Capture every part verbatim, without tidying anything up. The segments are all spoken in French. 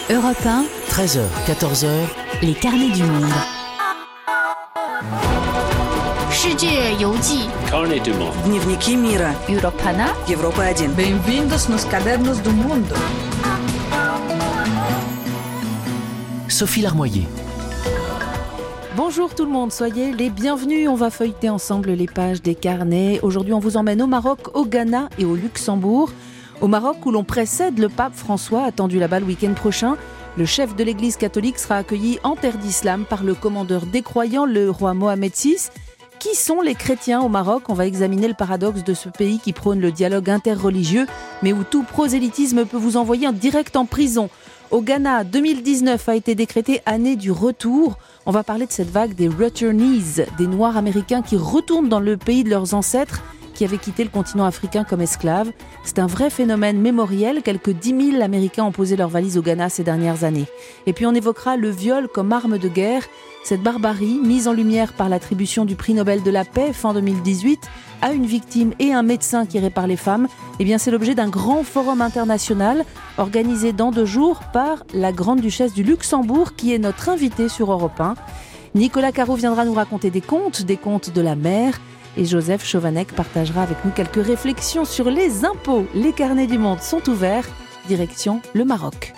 Europe un, treize heures, quatorze heures, les carnets du monde. Carnet du monde. Дневники мира. Europe un, Европа один. Bem-vindos nos cadernos do mundo. Sophie Larmoyer. Bonjour tout le monde, soyez les bienvenus. On va feuilleter ensemble les pages des carnets. Aujourd'hui, on vous emmène au Maroc, au Ghana et au Luxembourg. Au Maroc, où l'on précède le pape François, attendu là-bas le week-end prochain, le chef de l'église catholique sera accueilli en terre d'islam par le commandeur des croyants, le roi Mohamed six. Qui sont les chrétiens au Maroc ? On va examiner le paradoxe de ce pays qui prône le dialogue interreligieux, mais où tout prosélytisme peut vous envoyer en direct en prison. Au Ghana, deux mille dix-neuf a été décrétée année du retour. On va parler de cette vague des returnees, des Noirs américains qui retournent dans le pays de leurs ancêtres, qui avaient quitté le continent africain comme esclaves. C'est un vrai phénomène mémoriel. Quelques dix mille Américains ont posé leurs valises au Ghana ces dernières années. Et puis on évoquera le viol comme arme de guerre. Cette barbarie, mise en lumière par l'attribution du prix Nobel de la paix fin deux mille dix-huit à une victime et un médecin qui répare les femmes, eh bien c'est l'objet d'un grand forum international organisé dans deux jours par la grande-duchesse du Luxembourg qui est notre invitée sur Europe un. Nicolas Caro viendra nous raconter des contes, des contes de la mer. Et Joseph Chovanec partagera avec nous quelques réflexions sur les impôts. Les carnets du monde sont ouverts. Direction le Maroc.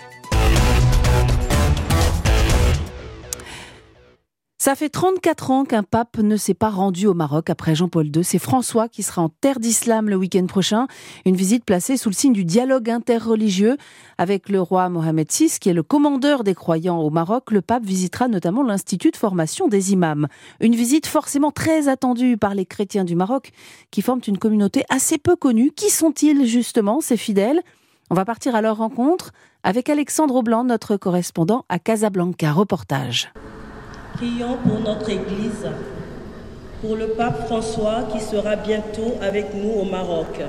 Ça fait trente-quatre ans qu'un pape ne s'est pas rendu au Maroc après Jean-Paul deux. C'est François qui sera en terre d'islam le week-end prochain. Une visite placée sous le signe du dialogue interreligieux. Avec le roi Mohamed six, qui est le commandeur des croyants au Maroc, le pape visitera notamment l'Institut de formation des imams. Une visite forcément très attendue par les chrétiens du Maroc, qui forment une communauté assez peu connue. Qui sont-ils justement, ces fidèles ? On va partir à leur rencontre avec Alexandre Aublanc, notre correspondant à Casablanca. Reportage. Prions pour notre Église, pour le pape François qui sera bientôt avec nous au Maroc.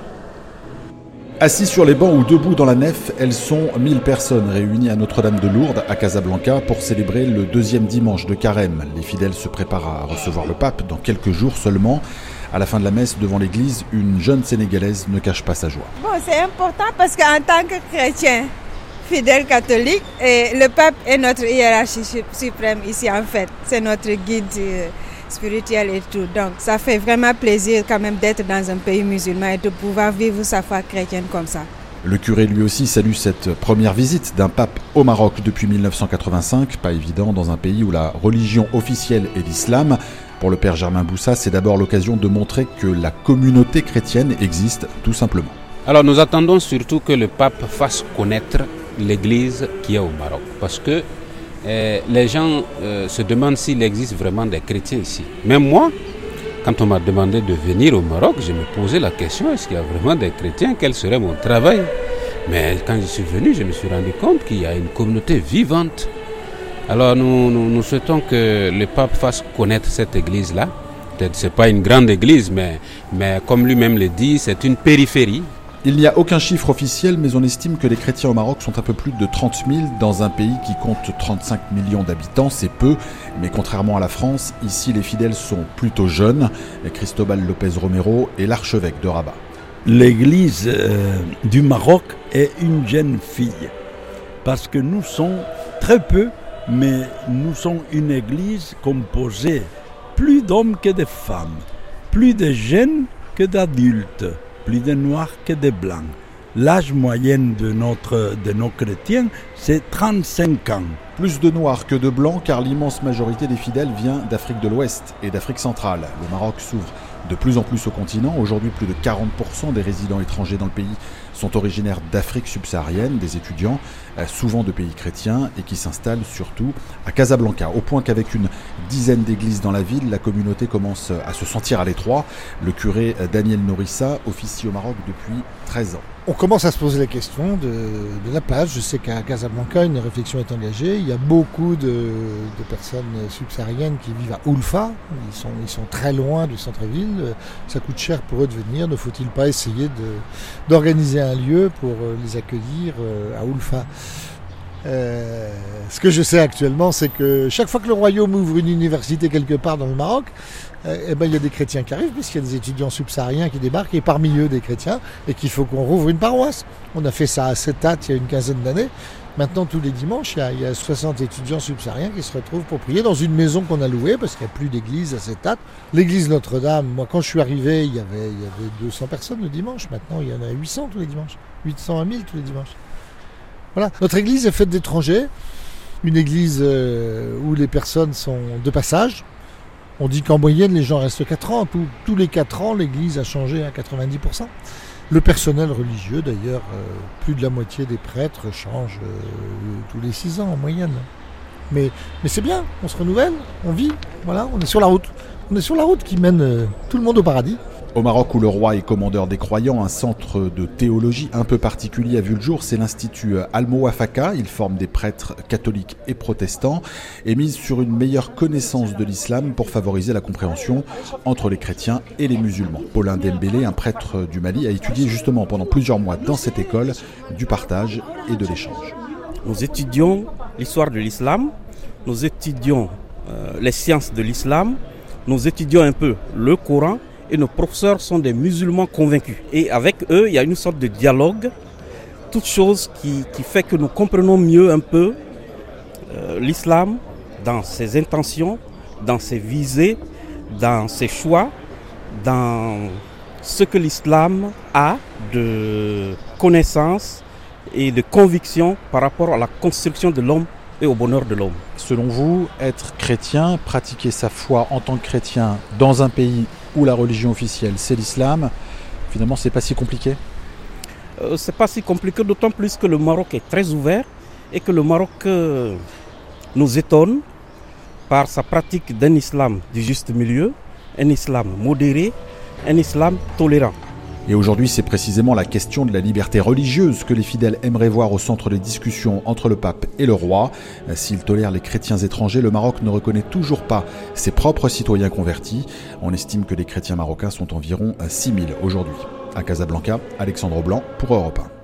Assis sur les bancs ou debout dans la nef, elles sont mille personnes réunies à Notre-Dame de Lourdes, à Casablanca, pour célébrer le deuxième dimanche de Carême. Les fidèles se préparent à recevoir le pape dans quelques jours seulement. À la fin de la messe, devant l'église, une jeune Sénégalaise ne cache pas sa joie. Bon, c'est important parce qu'en tant que chrétien, fidèle catholique, et le pape est notre hiérarchie suprême ici en fait. C'est notre guide euh, spirituel et tout. Donc ça fait vraiment plaisir quand même d'être dans un pays musulman et de pouvoir vivre sa foi chrétienne comme ça. Le curé lui aussi salue cette première visite d'un pape au Maroc depuis dix-neuf cent quatre-vingt-cinq. Pas évident dans un pays où la religion officielle est l'islam. Pour le père Germain Boussa, c'est d'abord l'occasion de montrer que la communauté chrétienne existe tout simplement. Alors nous attendons surtout que le pape fasse connaître l'église qui est au Maroc. Parce que euh, les gens euh, se demandent s'il existe vraiment des chrétiens ici. Même moi, quand on m'a demandé de venir au Maroc, je me posais la question, est-ce qu'il y a vraiment des chrétiens ? Quel serait mon travail ? Mais quand je suis venu, je me suis rendu compte qu'il y a une communauté vivante. Alors nous, nous, nous souhaitons que le pape fasse connaître cette église-là. Peut-être ce n'est pas une grande église, mais, mais comme lui-même le dit, c'est une périphérie. Il n'y a aucun chiffre officiel, mais on estime que les chrétiens au Maroc sont un peu plus de trente mille dans un pays qui compte trente-cinq millions d'habitants. C'est peu, mais contrairement à la France, ici les fidèles sont plutôt jeunes. Cristobal Lopez Romero est l'archevêque de Rabat. L'église euh, du Maroc est une jeune fille, parce que nous sommes très peu, mais nous sommes une église composée plus d'hommes que de femmes, plus de jeunes que d'adultes. Plus de noirs que de blancs. L'âge moyen de, notre, de nos chrétiens, c'est trente-cinq ans. Plus de noirs que de blancs, car l'immense majorité des fidèles vient d'Afrique de l'Ouest et d'Afrique centrale. Le Maroc s'ouvre de plus en plus au continent. Aujourd'hui, plus de quarante pour cent des résidents étrangers dans le pays sont originaires d'Afrique subsaharienne, des étudiants, souvent de pays chrétiens, et qui s'installent surtout à Casablanca. Au point qu'avec une dizaine d'églises dans la ville, la communauté commence à se sentir à l'étroit. Le curé Daniel Norissa officie au Maroc depuis treize ans. On commence à se poser la question de, de la place. Je sais qu'à Casablanca, une réflexion est engagée. Il y a beaucoup de, de personnes subsahariennes qui vivent à Oulfa. Ils sont, ils sont très loin du centre-ville. Ça coûte cher pour eux de venir. Ne faut-il pas essayer de, d'organiser un lieu pour les accueillir à Oulfa ? Euh, ce que je sais actuellement, c'est que chaque fois que le royaume ouvre une université quelque part dans le Maroc, euh, eh ben, il y a des chrétiens qui arrivent, puisqu'il y a des étudiants subsahariens qui débarquent, et parmi eux des chrétiens, et qu'il faut qu'on rouvre une paroisse. On a fait ça à Settat il y a une quinzaine d'années, Maintenant, tous les dimanches, il y, a, il y a soixante étudiants subsahariens qui se retrouvent pour prier dans une maison qu'on a louée parce qu'il n'y a plus d'église à cette date. L'église Notre-Dame, moi quand je suis arrivé, il y avait, il y avait deux cents personnes le dimanche. Maintenant, il y en a huit cents tous les dimanches. huit cents à mille tous les dimanches. Voilà. Notre église est faite d'étrangers. Une église euh, où les personnes sont de passage. On dit qu'en moyenne, les gens restent quatre ans. Tous, tous les quatre ans, l'église a changé à quatre-vingt-dix pour cent. Le personnel religieux, d'ailleurs, euh, plus de la moitié des prêtres changent euh, tous les six ans en moyenne. Mais, mais c'est bien, on se renouvelle, on vit, voilà, on est sur la route. On est sur la route qui mène euh, tout le monde au paradis. Au Maroc, où le roi est commandeur des croyants, un centre de théologie un peu particulier a vu le jour, c'est l'Institut Al-Mouafaka. Il forme des prêtres catholiques et protestants et mise sur une meilleure connaissance de l'islam pour favoriser la compréhension entre les chrétiens et les musulmans. Paulin Dembélé, un prêtre du Mali, a étudié justement pendant plusieurs mois dans cette école du partage et de l'échange. Nous étudions l'histoire de l'islam, nous étudions euh, les sciences de l'islam, nous étudions un peu le Coran. Et nos professeurs sont des musulmans convaincus. Et avec eux, il y a une sorte de dialogue, toute chose qui, qui fait que nous comprenons mieux un peu euh, l'islam dans ses intentions, dans ses visées, dans ses choix, dans ce que l'islam a de connaissances et de convictions par rapport à la construction de l'homme et au bonheur de l'homme. Selon vous, être chrétien, pratiquer sa foi en tant que chrétien dans un pays où la religion officielle c'est l'islam, finalement c'est pas si compliqué ? euh, C'est pas si compliqué, d'autant plus que le Maroc est très ouvert et que le Maroc euh, nous étonne par sa pratique d'un islam du juste milieu, un islam modéré, un islam tolérant. Et aujourd'hui, c'est précisément la question de la liberté religieuse que les fidèles aimeraient voir au centre des discussions entre le pape et le roi. S'il tolère les chrétiens étrangers, le Maroc ne reconnaît toujours pas ses propres citoyens convertis. On estime que les chrétiens marocains sont environ six mille aujourd'hui. À Casablanca, Alexandre Blanc pour Europe un.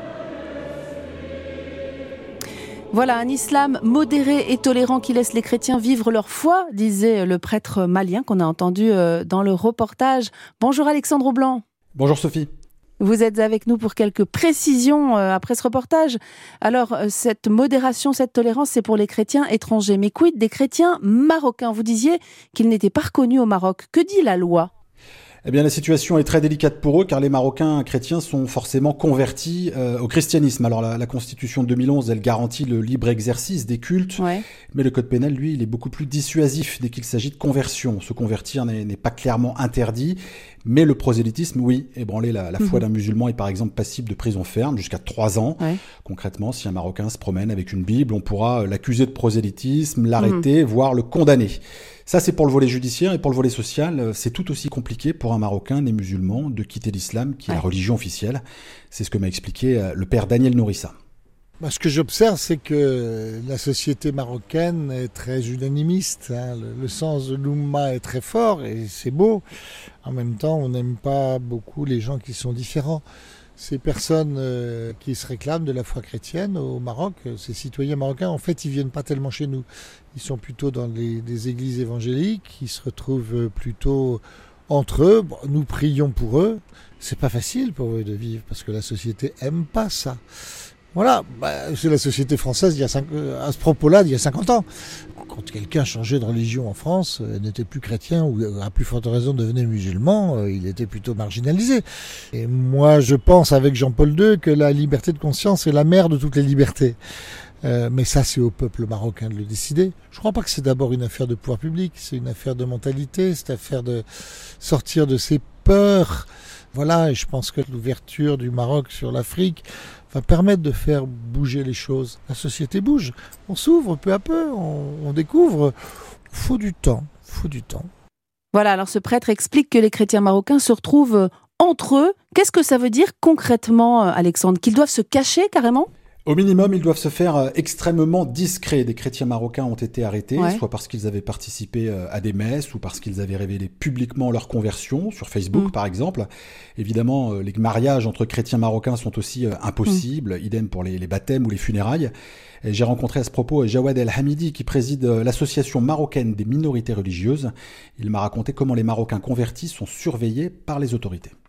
Voilà, un islam modéré et tolérant qui laisse les chrétiens vivre leur foi, disait le prêtre malien qu'on a entendu dans le reportage. Bonjour Alexandre Blanc. Bonjour Sophie. Vous êtes avec nous pour quelques précisions après ce reportage. Alors, cette modération, cette tolérance, c'est pour les chrétiens étrangers. Mais quid des chrétiens marocains ? Vous disiez qu'ils n'étaient pas reconnus au Maroc. Que dit la loi ? Eh bien, la situation est très délicate pour eux, car les Marocains chrétiens sont forcément convertis euh, au christianisme. Alors, la, la Constitution de deux mille onze, elle garantit le libre exercice des cultes, ouais. Mais le Code pénal, lui, il est beaucoup plus dissuasif dès qu'il s'agit de conversion. Se convertir n'est, n'est pas clairement interdit, mais le prosélytisme, oui, ébranler la, la foi mmh. d'un musulman est par exemple passible de prison ferme jusqu'à trois ans. Ouais. Concrètement, si un Marocain se promène avec une Bible, on pourra l'accuser de prosélytisme, l'arrêter, mmh. voire le condamner. Ça, c'est pour le volet judiciaire, et pour le volet social, c'est tout aussi compliqué pour un Marocain né musulman de quitter l'islam, qui est ouais. la religion officielle. C'est ce que m'a expliqué le père Daniel Nourissa. Bah, ce que j'observe, c'est que la société marocaine est très unanimiste. Hein. Le, le sens de l'Oumma est très fort, et c'est beau. En même temps, on n'aime pas beaucoup les gens qui sont différents. Ces personnes euh, qui se réclament de la foi chrétienne au Maroc, ces citoyens marocains, en fait, ils viennent pas tellement chez nous. Ils sont plutôt dans les, des églises évangéliques, ils se retrouvent plutôt entre eux. Bon, nous prions pour eux. C'est pas facile pour eux de vivre, parce que la société aime pas ça. Voilà, bah, c'est la société française il y a cinq, à ce propos-là, il y a cinquante ans. Quand quelqu'un changeait de religion en France, euh, n'était plus chrétien ou à plus forte raison devenait musulman, euh, il était plutôt marginalisé. Et moi, je pense avec Jean-Paul deux que la liberté de conscience est la mère de toutes les libertés. Euh, mais ça, c'est au peuple marocain de le décider. Je ne crois pas que c'est d'abord une affaire de pouvoir public, c'est une affaire de mentalité, c'est une affaire de sortir de ses peurs. Voilà, et je pense que l'ouverture du Maroc sur l'Afrique va permettre de faire bouger les choses. La société bouge, on s'ouvre peu à peu, on, on découvre. Il faut du temps, il faut du temps. Voilà, alors ce prêtre explique que les chrétiens marocains se retrouvent entre eux. Qu'est-ce que ça veut dire concrètement, Alexandre ? Qu'ils doivent se cacher carrément ? Au minimum, ils doivent se faire extrêmement discrets. Des chrétiens marocains ont été arrêtés, ouais. soit parce qu'ils avaient participé à des messes ou parce qu'ils avaient révélé publiquement leur conversion, sur Facebook mmh. par exemple. Évidemment, les mariages entre chrétiens marocains sont aussi impossibles, mmh. idem pour les, les baptêmes ou les funérailles. Et j'ai rencontré à ce propos Jawad El Hamidi, qui préside l'association marocaine des minorités religieuses. Il m'a raconté comment les Marocains convertis sont surveillés par les autorités.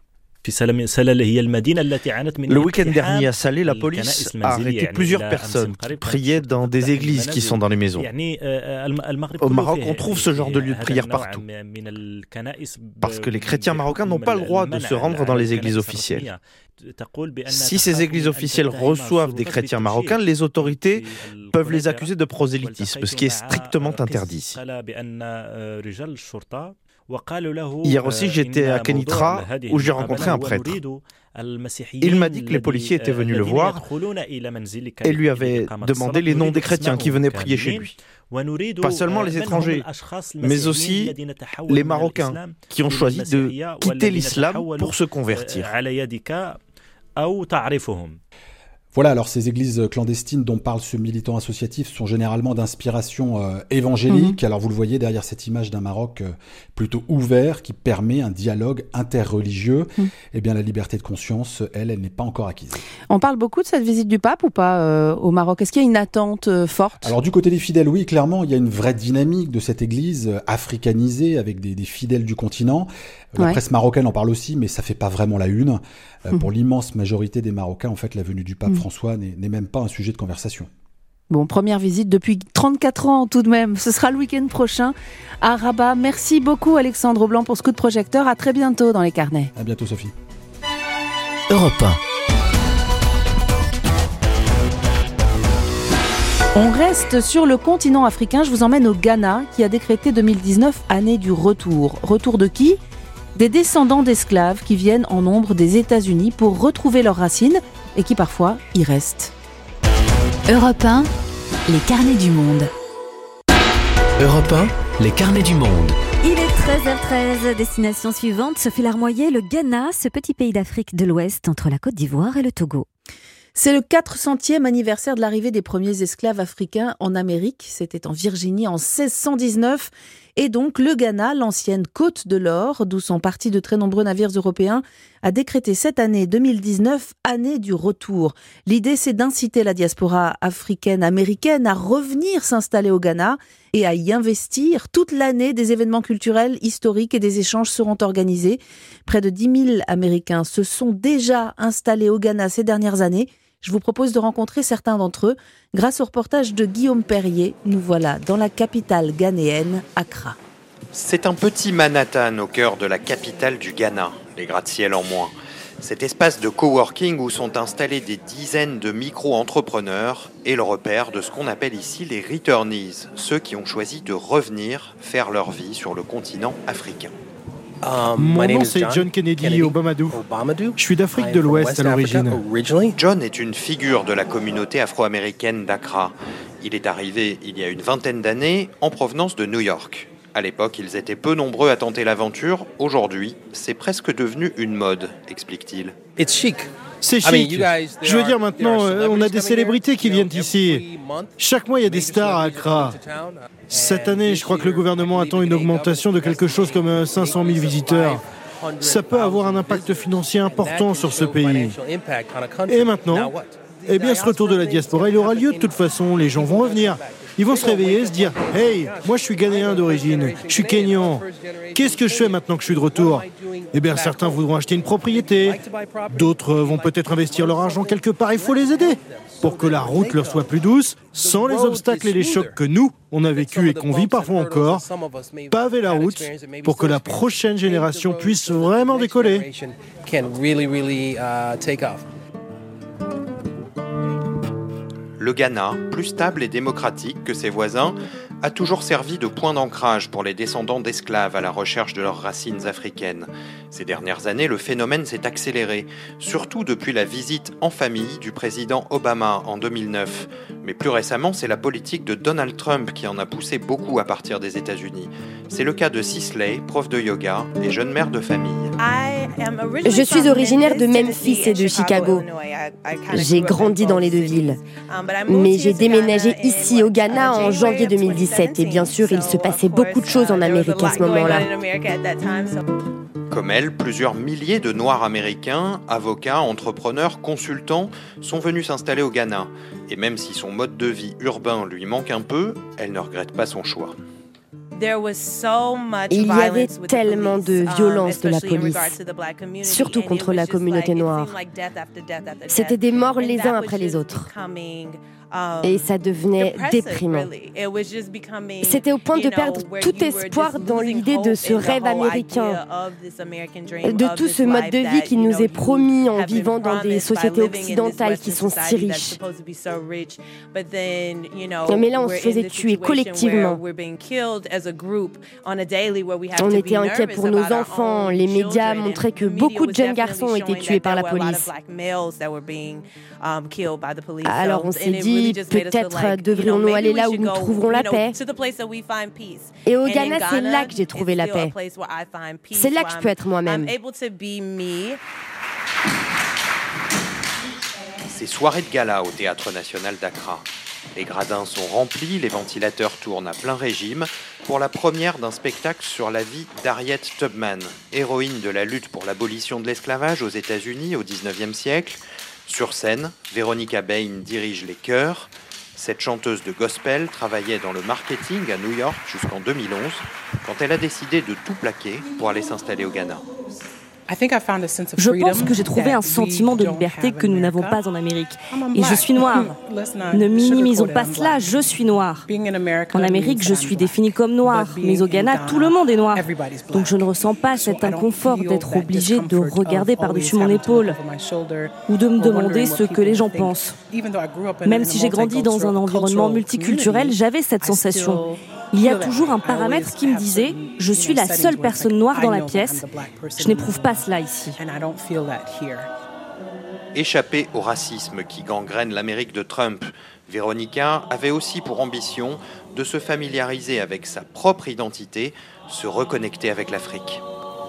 Le week-end dernier à Salé, la police a arrêté plusieurs personnes qui priaient dans des églises qui sont dans les maisons. Au Maroc, on trouve ce genre de lieu de prière partout. Parce que les chrétiens marocains n'ont pas le droit de se rendre dans les églises officielles. Si ces églises officielles reçoivent des chrétiens marocains, les autorités peuvent les accuser de prosélytisme, ce qui est strictement interdit. Hier aussi, j'étais à Kenitra où j'ai rencontré un prêtre. Il m'a dit que les policiers étaient venus le voir et lui avaient demandé les noms des chrétiens qui venaient prier chez lui. Pas seulement les étrangers, mais aussi les Marocains qui ont choisi de quitter l'islam pour se convertir. Voilà, alors ces églises clandestines dont parle ce militant associatif sont généralement d'inspiration euh, évangélique. Mmh. Alors vous le voyez derrière cette image d'un Maroc euh, plutôt ouvert qui permet un dialogue interreligieux. Mmh. Eh bien la liberté de conscience, elle, elle n'est pas encore acquise. On parle beaucoup de cette visite du pape ou pas euh, au Maroc ? Est-ce qu'il y a une attente euh, forte ? Alors du côté des fidèles, oui, clairement, il y a une vraie dynamique de cette église euh, africanisée avec des, des fidèles du continent. La ouais. presse marocaine en parle aussi, mais ça fait pas vraiment la une. Euh, mmh. Pour l'immense majorité des Marocains, en fait, la venue du pape mmh. François n'est, n'est même pas un sujet de conversation. Bon, première visite depuis trente-quatre ans tout de même. Ce sera le week-end prochain à Rabat. Merci beaucoup Alexandre Blanc pour ce coup de projecteur. À très bientôt dans les carnets. À bientôt Sophie. Europe un. On reste sur le continent africain. Je vous emmène au Ghana qui a décrété deux mille dix-neuf année du retour. Retour de qui ? Des descendants d'esclaves qui viennent en nombre des États-Unis pour retrouver leurs racines et qui parfois y restent. Europe un, les carnets du monde. Europe un, les carnets du monde. Il est treize heures treize, destination suivante, Sophie Larmoyer, le Ghana, ce petit pays d'Afrique de l'Ouest entre la Côte d'Ivoire et le Togo. C'est le quatre centième anniversaire de l'arrivée des premiers esclaves africains en Amérique. C'était en Virginie en seize cent dix-neuf. Et donc le Ghana, l'ancienne côte de l'or, d'où sont partis de très nombreux navires européens, a décrété cette année deux mille dix-neuf année du retour. L'idée, c'est d'inciter la diaspora africaine-américaine à revenir s'installer au Ghana et à y investir. Toute l'année, des événements culturels, historiques et des échanges seront organisés. Près de dix mille Américains se sont déjà installés au Ghana ces dernières années. Je vous propose de rencontrer certains d'entre eux. Grâce au reportage de Guillaume Perrier, nous voilà dans la capitale ghanéenne, Accra. C'est un petit Manhattan au cœur de la capitale du Ghana, les gratte-ciel en moins. Cet espace de coworking où sont installés des dizaines de micro-entrepreneurs est le repère de ce qu'on appelle ici les returnees, ceux qui ont choisi de revenir faire leur vie sur le continent africain. Mon nom c'est John Kennedy Obamadou. Je suis d'Afrique de l'Ouest à l'origine. John est une figure de la communauté afro-américaine d'Accra. Il est arrivé il y a une vingtaine d'années en provenance de New York. À l'époque, ils étaient peu nombreux à tenter l'aventure. Aujourd'hui, c'est presque devenu une mode, explique-t-il. C'est chic. Je veux dire, maintenant, on a des célébrités qui viennent ici. Chaque mois, il y a des stars à Accra. Cette année, je crois que le gouvernement attend une augmentation de quelque chose comme cinq cent mille visiteurs. Ça peut avoir un impact financier important sur ce pays. Et maintenant, eh bien, ce retour de la diaspora, il aura lieu de toute façon. Les gens vont revenir. Ils vont se réveiller et se dire « Hey, moi je suis ghanéen d'origine, je suis kényan. Qu'est-ce que je fais maintenant que je suis de retour ?» Eh bien, certains voudront acheter une propriété. D'autres vont peut-être investir leur argent quelque part. Il faut les aider pour que la route leur soit plus douce, sans les obstacles et les chocs que nous, on a vécu et qu'on vit parfois encore. Paver la route pour que la prochaine génération puisse vraiment décoller. Le Ghana, plus stable et démocratique que ses voisins, a toujours servi de point d'ancrage pour les descendants d'esclaves à la recherche de leurs racines africaines. Ces dernières années, le phénomène s'est accéléré, surtout depuis la visite en famille du président Obama en deux mille neuf. Mais plus récemment, c'est la politique de Donald Trump qui en a poussé beaucoup à partir des États-Unis. C'est le cas de Sisley, prof de yoga et jeune mère de famille. Je suis originaire de Memphis et de Chicago. J'ai grandi dans les deux villes. Mais j'ai déménagé ici au Ghana en janvier deux mille dix-sept et bien sûr, il se passait beaucoup de choses en Amérique à ce moment-là. Comme elle, plusieurs milliers de Noirs américains, avocats, entrepreneurs, consultants sont venus s'installer au Ghana. Et même si son mode de vie urbain lui manque un peu, elle ne regrette pas son choix. Il y avait tellement de violence de la police, surtout contre la communauté noire. C'était des morts les uns après les autres. Et ça devenait déprimant. C'était au point de perdre tout espoir dans l'idée de ce rêve américain, de tout ce mode de vie qui nous est promis en vivant dans des sociétés occidentales qui sont si riches. Mais là, on se faisait tuer collectivement. On était inquiets pour nos enfants. Les médias montraient que beaucoup de jeunes garçons ont été tués par la police. Alors on s'est dit, peut-être devrions-nous aller là où nous trouverons la paix. Et au Ghana, c'est là que j'ai trouvé la paix. C'est là que je peux être moi-même. Ces soirées de gala au Théâtre National d'Accra. Les gradins sont remplis, les ventilateurs tournent à plein régime pour la première d'un spectacle sur la vie d'Harriet Tubman, héroïne de la lutte pour l'abolition de l'esclavage aux États-Unis au dix-neuvième siècle. Sur scène, Veronica Bain dirige les chœurs. Cette chanteuse de gospel travaillait dans le marketing à New York jusqu'en deux mille onze, quand elle a décidé de tout plaquer pour aller s'installer au Ghana. Je pense que j'ai trouvé un sentiment de liberté que nous n'avons pas en Amérique. Et je suis noire. Ne minimisons pas cela, je suis noire. En Amérique, je suis définie comme noire, mais au Ghana, tout le monde est noir. Donc je ne ressens pas cet inconfort d'être obligée de regarder par-dessus mon épaule ou de me demander ce que les gens pensent. Même si j'ai grandi dans un environnement multiculturel, j'avais cette sensation. Il y a toujours un paramètre qui me disait « Je suis la seule personne noire dans la pièce, je n'éprouve pas cela ici ». Échapper au racisme qui gangrène l'Amérique de Trump, Veronica avait aussi pour ambition de se familiariser avec sa propre identité, se reconnecter avec l'Afrique.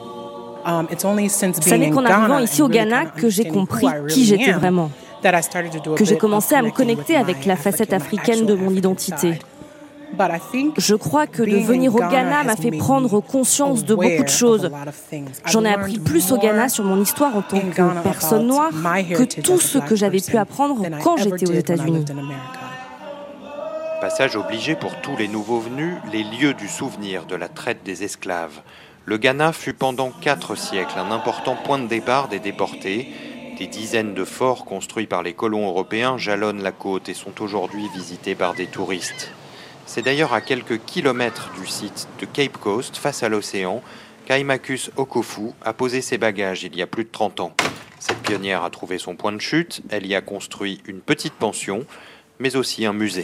Ça n'est qu'en arrivant ici au Ghana que j'ai compris qui j'étais vraiment, que j'ai commencé à me connecter avec la facette africaine de mon identité. Je crois que de venir au Ghana m'a fait prendre conscience de beaucoup de choses. J'en ai appris plus au Ghana sur mon histoire en tant que personne noire que tout ce que j'avais pu apprendre quand j'étais aux États-Unis. Passage obligé pour tous les nouveaux venus, les lieux du souvenir de la traite des esclaves. Le Ghana fut pendant quatre siècles un important point de départ des déportés. Des dizaines de forts construits par les colons européens jalonnent la côte et sont aujourd'hui visités par des touristes. C'est d'ailleurs à quelques kilomètres du site de Cape Coast, face à l'océan, qu'Aimacus Okofu a posé ses bagages il y a plus de trente ans. Cette pionnière a trouvé son point de chute, elle y a construit une petite pension, mais aussi un musée.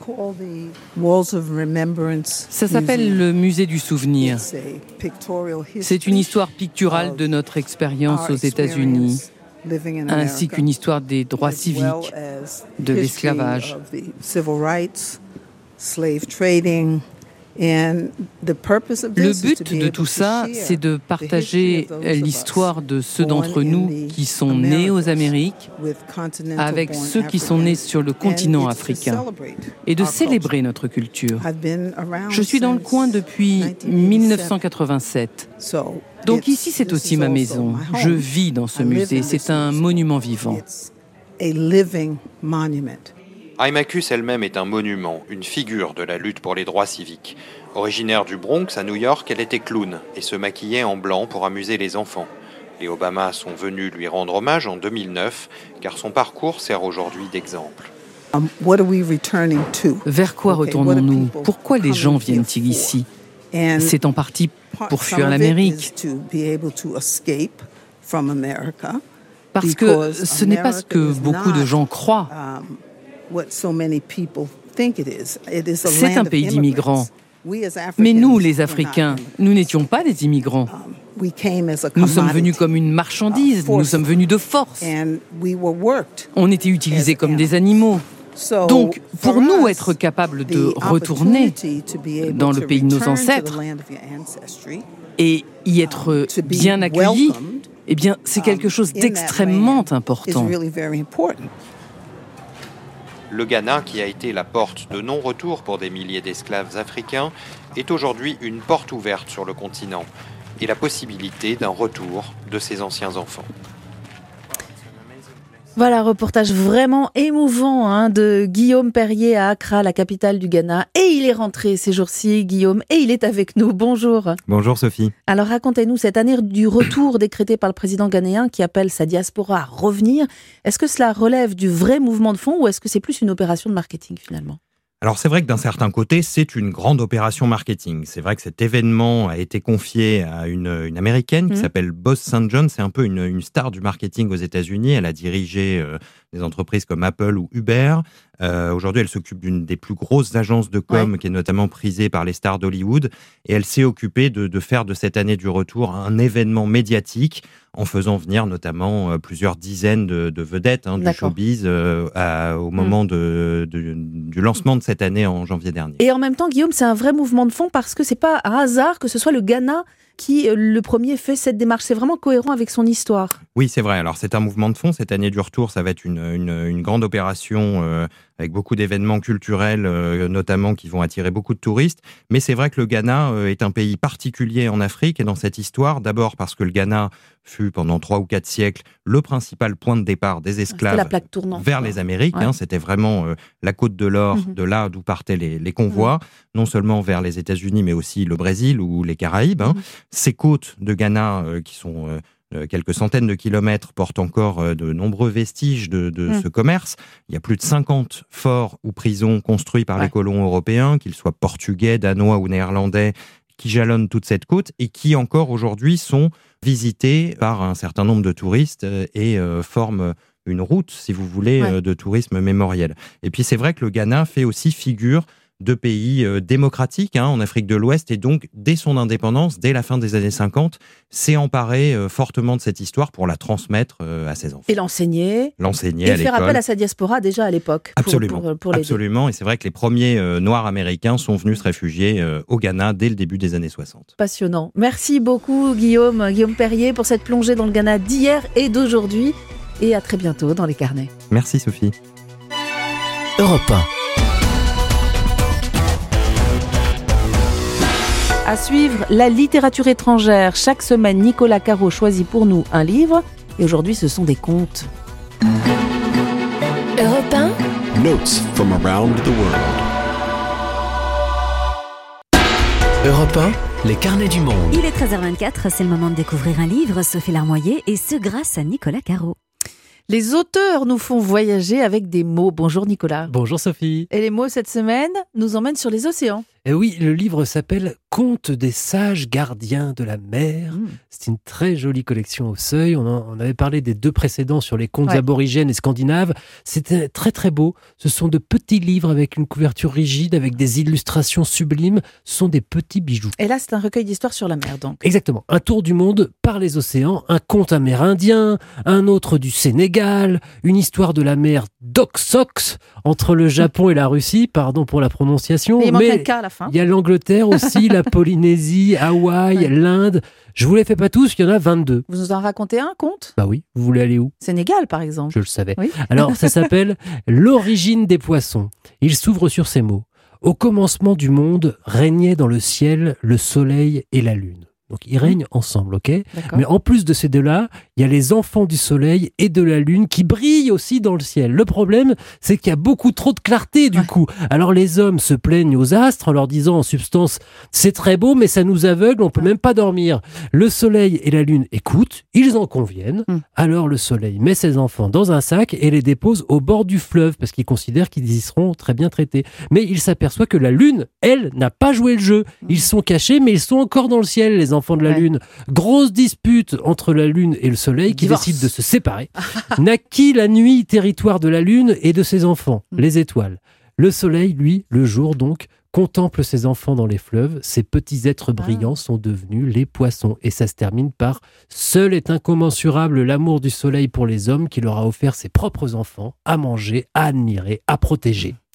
Ça s'appelle le musée du souvenir. C'est une histoire picturale de notre expérience aux États-Unis, ainsi qu'une histoire des droits civiques, de l'esclavage. Le but de tout ça, c'est de partager l'histoire de ceux d'entre nous qui sont nés aux Amériques avec ceux qui sont nés sur le continent africain et de célébrer notre culture. Je suis dans le coin depuis mille neuf cent quatre-vingt-sept. Donc ici, c'est aussi ma maison. Je vis dans ce musée. C'est un monument vivant. Aimacus elle-même est un monument, une figure de la lutte pour les droits civiques. Originaire du Bronx, à New York, elle était clown et se maquillait en blanc pour amuser les enfants. Les Obama sont venus lui rendre hommage en deux mille neuf, car son parcours sert aujourd'hui d'exemple. Vers quoi retournons-nous ? Pourquoi les gens viennent-ils ici ? C'est en partie pour fuir l'Amérique. Parce que ce n'est pas ce que beaucoup de gens croient. C'est un pays d'immigrants. Mais nous, les Africains, nous n'étions pas des immigrants. Nous sommes venus comme une marchandise, nous sommes venus de force. On était utilisés comme des animaux. Donc, pour nous, être capables de retourner dans le pays de nos ancêtres et y être bien accueillis, eh bien, c'est quelque chose d'extrêmement important. Le Ghana, qui a été la porte de non-retour pour des milliers d'esclaves africains, est aujourd'hui une porte ouverte sur le continent et la possibilité d'un retour de ses anciens enfants. Voilà, reportage vraiment émouvant hein, de Guillaume Perrier à Accra, la capitale du Ghana. Et il est rentré ces jours-ci, Guillaume, et il est avec nous. Bonjour. Bonjour Sophie. Alors racontez-nous cette année du retour décrété par le président ghanéen qui appelle sa diaspora à revenir. Est-ce que cela relève du vrai mouvement de fond ou est-ce que c'est plus une opération de marketing finalement ? Alors c'est vrai que d'un certain côté, c'est une grande opération marketing. C'est vrai que cet événement a été confié à une, une américaine qui mmh. s'appelle Bose Saint John. C'est un peu une, une star du marketing aux États-Unis. Elle a dirigé euh, des entreprises comme Apple ou Uber. Euh, aujourd'hui, elle s'occupe d'une des plus grosses agences de com, ouais. qui est notamment prisée par les stars d'Hollywood. Et elle s'est occupée de, de faire de cette année du retour un événement médiatique en faisant venir notamment euh, plusieurs dizaines de, de vedettes hein, du D'accord. showbiz euh, à, au moment mmh. de, de, du lancement de cette année en janvier dernier. Et en même temps, Guillaume, c'est un vrai mouvement de fond parce que c'est pas un hasard que ce soit le Ghana qui, le premier, fait cette démarche. C'est vraiment cohérent avec son histoire. Oui, c'est vrai. Alors, c'est un mouvement de fond. Cette année du retour, ça va être une, une, une grande opération euh, avec beaucoup d'événements culturels, euh, notamment, qui vont attirer beaucoup de touristes. Mais c'est vrai que le Ghana euh, est un pays particulier en Afrique et dans cette histoire. D'abord parce que le Ghana fut, pendant trois ou quatre siècles, le principal point de départ des esclaves la plaque tournante, vers les Amériques. Ouais. Hein, c'était vraiment euh, la côte de l'or, mmh. de là d'où partaient les, les convois, mmh. non seulement vers les États-Unis, mais aussi le Brésil ou les Caraïbes. Hein. Mmh. Ces côtes de Ghana, euh, qui sont euh, quelques centaines de kilomètres, portent encore euh, de nombreux vestiges de, de mmh. ce commerce. Il y a plus de cinquante forts ou prisons construits par ouais. les colons européens, qu'ils soient portugais, danois ou néerlandais, qui jalonnent toute cette côte et qui encore aujourd'hui sont visités par un certain nombre de touristes et euh, forment une route, si vous voulez, ouais. euh, de tourisme mémoriel. Et puis c'est vrai que le Ghana fait aussi figure de pays euh, démocratiques hein, en Afrique de l'Ouest et donc dès son indépendance, dès la fin des années cinquante, s'est emparé euh, fortement de cette histoire pour la transmettre euh, à ses enfants. Et l'enseigner. L'enseigner et à l'école. faire appel à sa diaspora déjà à l'époque. Absolument. Pour, pour, pour Absolument. Et c'est vrai que les premiers euh, Noirs américains sont venus se réfugier euh, au Ghana dès le début des années soixante. Passionnant. Merci beaucoup Guillaume, Guillaume Perrier pour cette plongée dans le Ghana d'hier et d'aujourd'hui. Et à très bientôt dans les carnets. Merci Sophie. Europe un. À suivre, la littérature étrangère. Chaque semaine, Nicolas Caro choisit pour nous un livre. Et aujourd'hui, ce sont des contes. Europe un. Notes from around the world. Europe un, les carnets du monde. Il est treize heures vingt-quatre, c'est le moment de découvrir un livre, Sophie Larmoyer, et ce grâce à Nicolas Caro. Les auteurs nous font voyager avec des mots. Bonjour Nicolas. Bonjour Sophie. Et les mots cette semaine nous emmènent sur les océans. Et oui, le livre s'appelle « Contes des sages gardiens de la mer mmh. ». C'est une très jolie collection au Seuil. On, en, on avait parlé des deux précédents sur les contes ouais. aborigènes et scandinaves. C'était très très beau. Ce sont de petits livres avec une couverture rigide, avec des illustrations sublimes. Ce sont des petits bijoux. Et là, c'est un recueil d'histoires sur la mer, donc. Exactement. Un tour du monde par les océans, un conte amérindien, un autre du Sénégal, une histoire de la mer d'Oxox entre le Japon et la Russie. Pardon pour la prononciation. Mais il manque un cas à la fin. Il y a l'Angleterre aussi, la Polynésie, Hawaï, ouais. l'Inde. Je vous les fais pas tous, il y en a vingt-deux. Vous nous en racontez un conte ? Bah oui, vous voulez aller où ? Sénégal, par exemple. Je le savais. Oui. Alors, ça s'appelle « L'origine des poissons ». Il s'ouvre sur ces mots. « Au commencement du monde, régnait dans le ciel le soleil et la lune ». Donc, ils règnent ensemble, ok ? D'accord. Mais en plus de ces deux-là, il y a les enfants du soleil et de la lune qui brillent aussi dans le ciel. Le problème, c'est qu'il y a beaucoup trop de clarté, du ouais. coup. Alors, les hommes se plaignent aux astres en leur disant, en substance, c'est très beau, mais ça nous aveugle, on peut même pas dormir. Le soleil et la lune écoutent, ils en conviennent. Mm. Alors, le soleil met ses enfants dans un sac et les dépose au bord du fleuve parce qu'il considère qu'ils y seront très bien traités. Mais il s'aperçoit que la lune, elle, n'a pas joué le jeu. Ils sont cachés, mais ils sont encore dans le ciel, les enfants. Enfants de la ouais. Lune. Grosse dispute entre la Lune et le Soleil qui Divorce. décident de se séparer. Naquit la nuit, territoire de la Lune et de ses enfants, mm. les étoiles. Le Soleil, lui, le jour donc, contemple ses enfants dans les fleuves. Ces petits êtres brillants ah. sont devenus les poissons. Et ça se termine par « Seul est incommensurable l'amour du Soleil pour les hommes qui leur a offert ses propres enfants à manger, à admirer, à protéger ».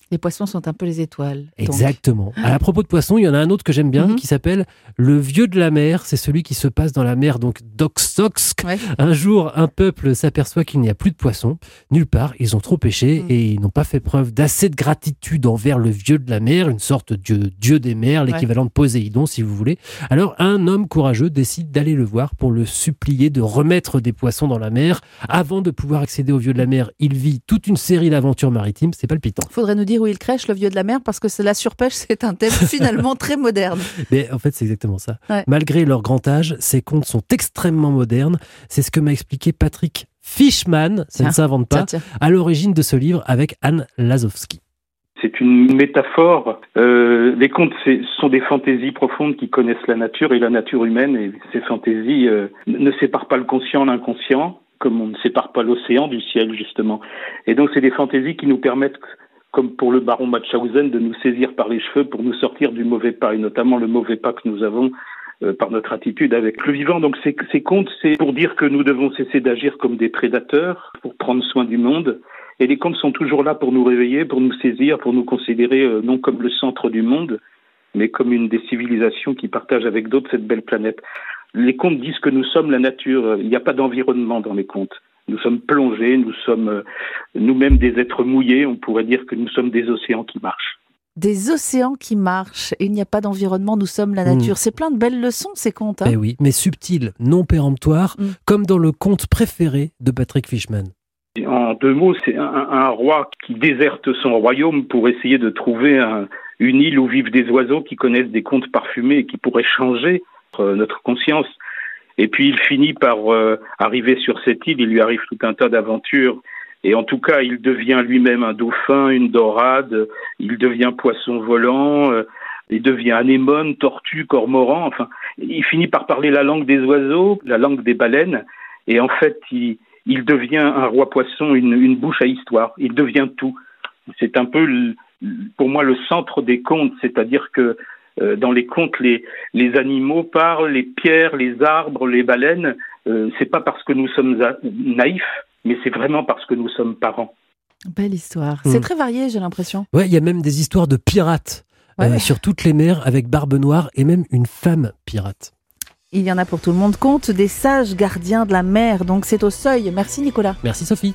Les poissons sont un peu les étoiles. Donc. Exactement. À propos de poissons, il y en a un autre que j'aime bien mm-hmm. qui s'appelle Le Vieux de la mer. C'est celui qui se passe dans la mer, donc Doxoxk. Ouais. Un jour, un peuple s'aperçoit qu'il n'y a plus de poissons. Nulle part, ils ont trop pêché mm. et ils n'ont pas fait preuve d'assez de gratitude envers le Vieux de la mer, une sorte de dieu, dieu des mers, l'équivalent ouais. de Poséidon, si vous voulez. Alors, un homme courageux décide d'aller le voir pour le supplier de remettre des poissons dans la mer. Avant de pouvoir accéder au Vieux de la mer, il vit toute une série d'aventures maritimes. C'est palpitant. Faudrait nous dire où il crèche, le Vieux de la mer, parce que c'est la surpêche, c'est un thème finalement très moderne. Mais en fait, c'est exactement ça. Ouais. Malgré leur grand âge, ces contes sont extrêmement modernes. C'est ce que m'a expliqué Patrick Fishman, ça tiens, ne s'invente pas, tiens, tiens. à l'origine de ce livre avec Anne Lazowski. C'est une métaphore. Euh, les contes c'est, sont des fantaisies profondes qui connaissent la nature et la nature humaine. Et ces fantaisies euh, ne séparent pas le conscient de l'inconscient, comme on ne sépare pas l'océan du ciel, justement. Et donc, c'est des fantaisies qui nous permettent, comme pour le baron Munchausen, de nous saisir par les cheveux pour nous sortir du mauvais pas, et notamment le mauvais pas que nous avons euh, par notre attitude avec le vivant. Donc ces, ces contes, c'est pour dire que nous devons cesser d'agir comme des prédateurs, pour prendre soin du monde. Et les contes sont toujours là pour nous réveiller, pour nous saisir, pour nous considérer euh, non comme le centre du monde, mais comme une des civilisations qui partagent avec d'autres cette belle planète. Les contes disent que nous sommes la nature. Il n'y a pas d'environnement dans les contes. Nous sommes plongés, nous sommes euh, nous-mêmes des êtres mouillés. On pourrait dire que nous sommes des océans qui marchent. Des océans qui marchent. Et il n'y a pas d'environnement, nous sommes la nature. Mmh. C'est plein de belles leçons, ces contes. Hein. Eh oui, mais subtils, non péremptoires, mmh. comme dans le conte préféré de Patrick Fishman. En deux mots, c'est un, un roi qui déserte son royaume pour essayer de trouver un, une île où vivent des oiseaux qui connaissent des contes parfumés et qui pourraient changer euh, notre conscience. Et puis il finit par euh, arriver sur cette île, il lui arrive tout un tas d'aventures. Et en tout cas, il devient lui-même un dauphin, une dorade, il devient poisson volant, euh, il devient anémone, tortue, cormoran. Enfin, il finit par parler la langue des oiseaux, la langue des baleines. Et en fait, il, il devient un roi poisson, une, une bouche à histoire. Il devient tout. C'est un peu, le, pour moi, le centre des contes. C'est-à-dire que Euh, dans les contes, les, les animaux parlent, les pierres, les arbres, les baleines. Euh, c'est pas parce que nous sommes a- naïfs, mais c'est vraiment parce que nous sommes parents. Belle histoire. Mmh. C'est très varié, j'ai l'impression. Ouais, il y a même des histoires de pirates ouais. euh, sur toutes les mers avec Barbe Noire et même une femme pirate. Il y en a pour tout le monde. Conte des sages gardiens de la mer. Donc c'est au Seuil. Merci Nicolas. Merci Sophie.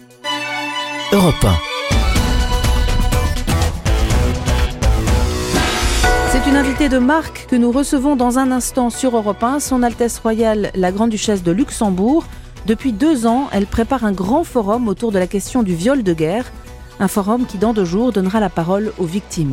Europe un. C'est une invitée de marque que nous recevons dans un instant sur Europe un, Son Altesse Royale, la Grande-Duchesse de Luxembourg. Depuis deux ans, elle prépare un grand forum autour de la question du viol de guerre. Un forum qui, dans deux jours, donnera la parole aux victimes.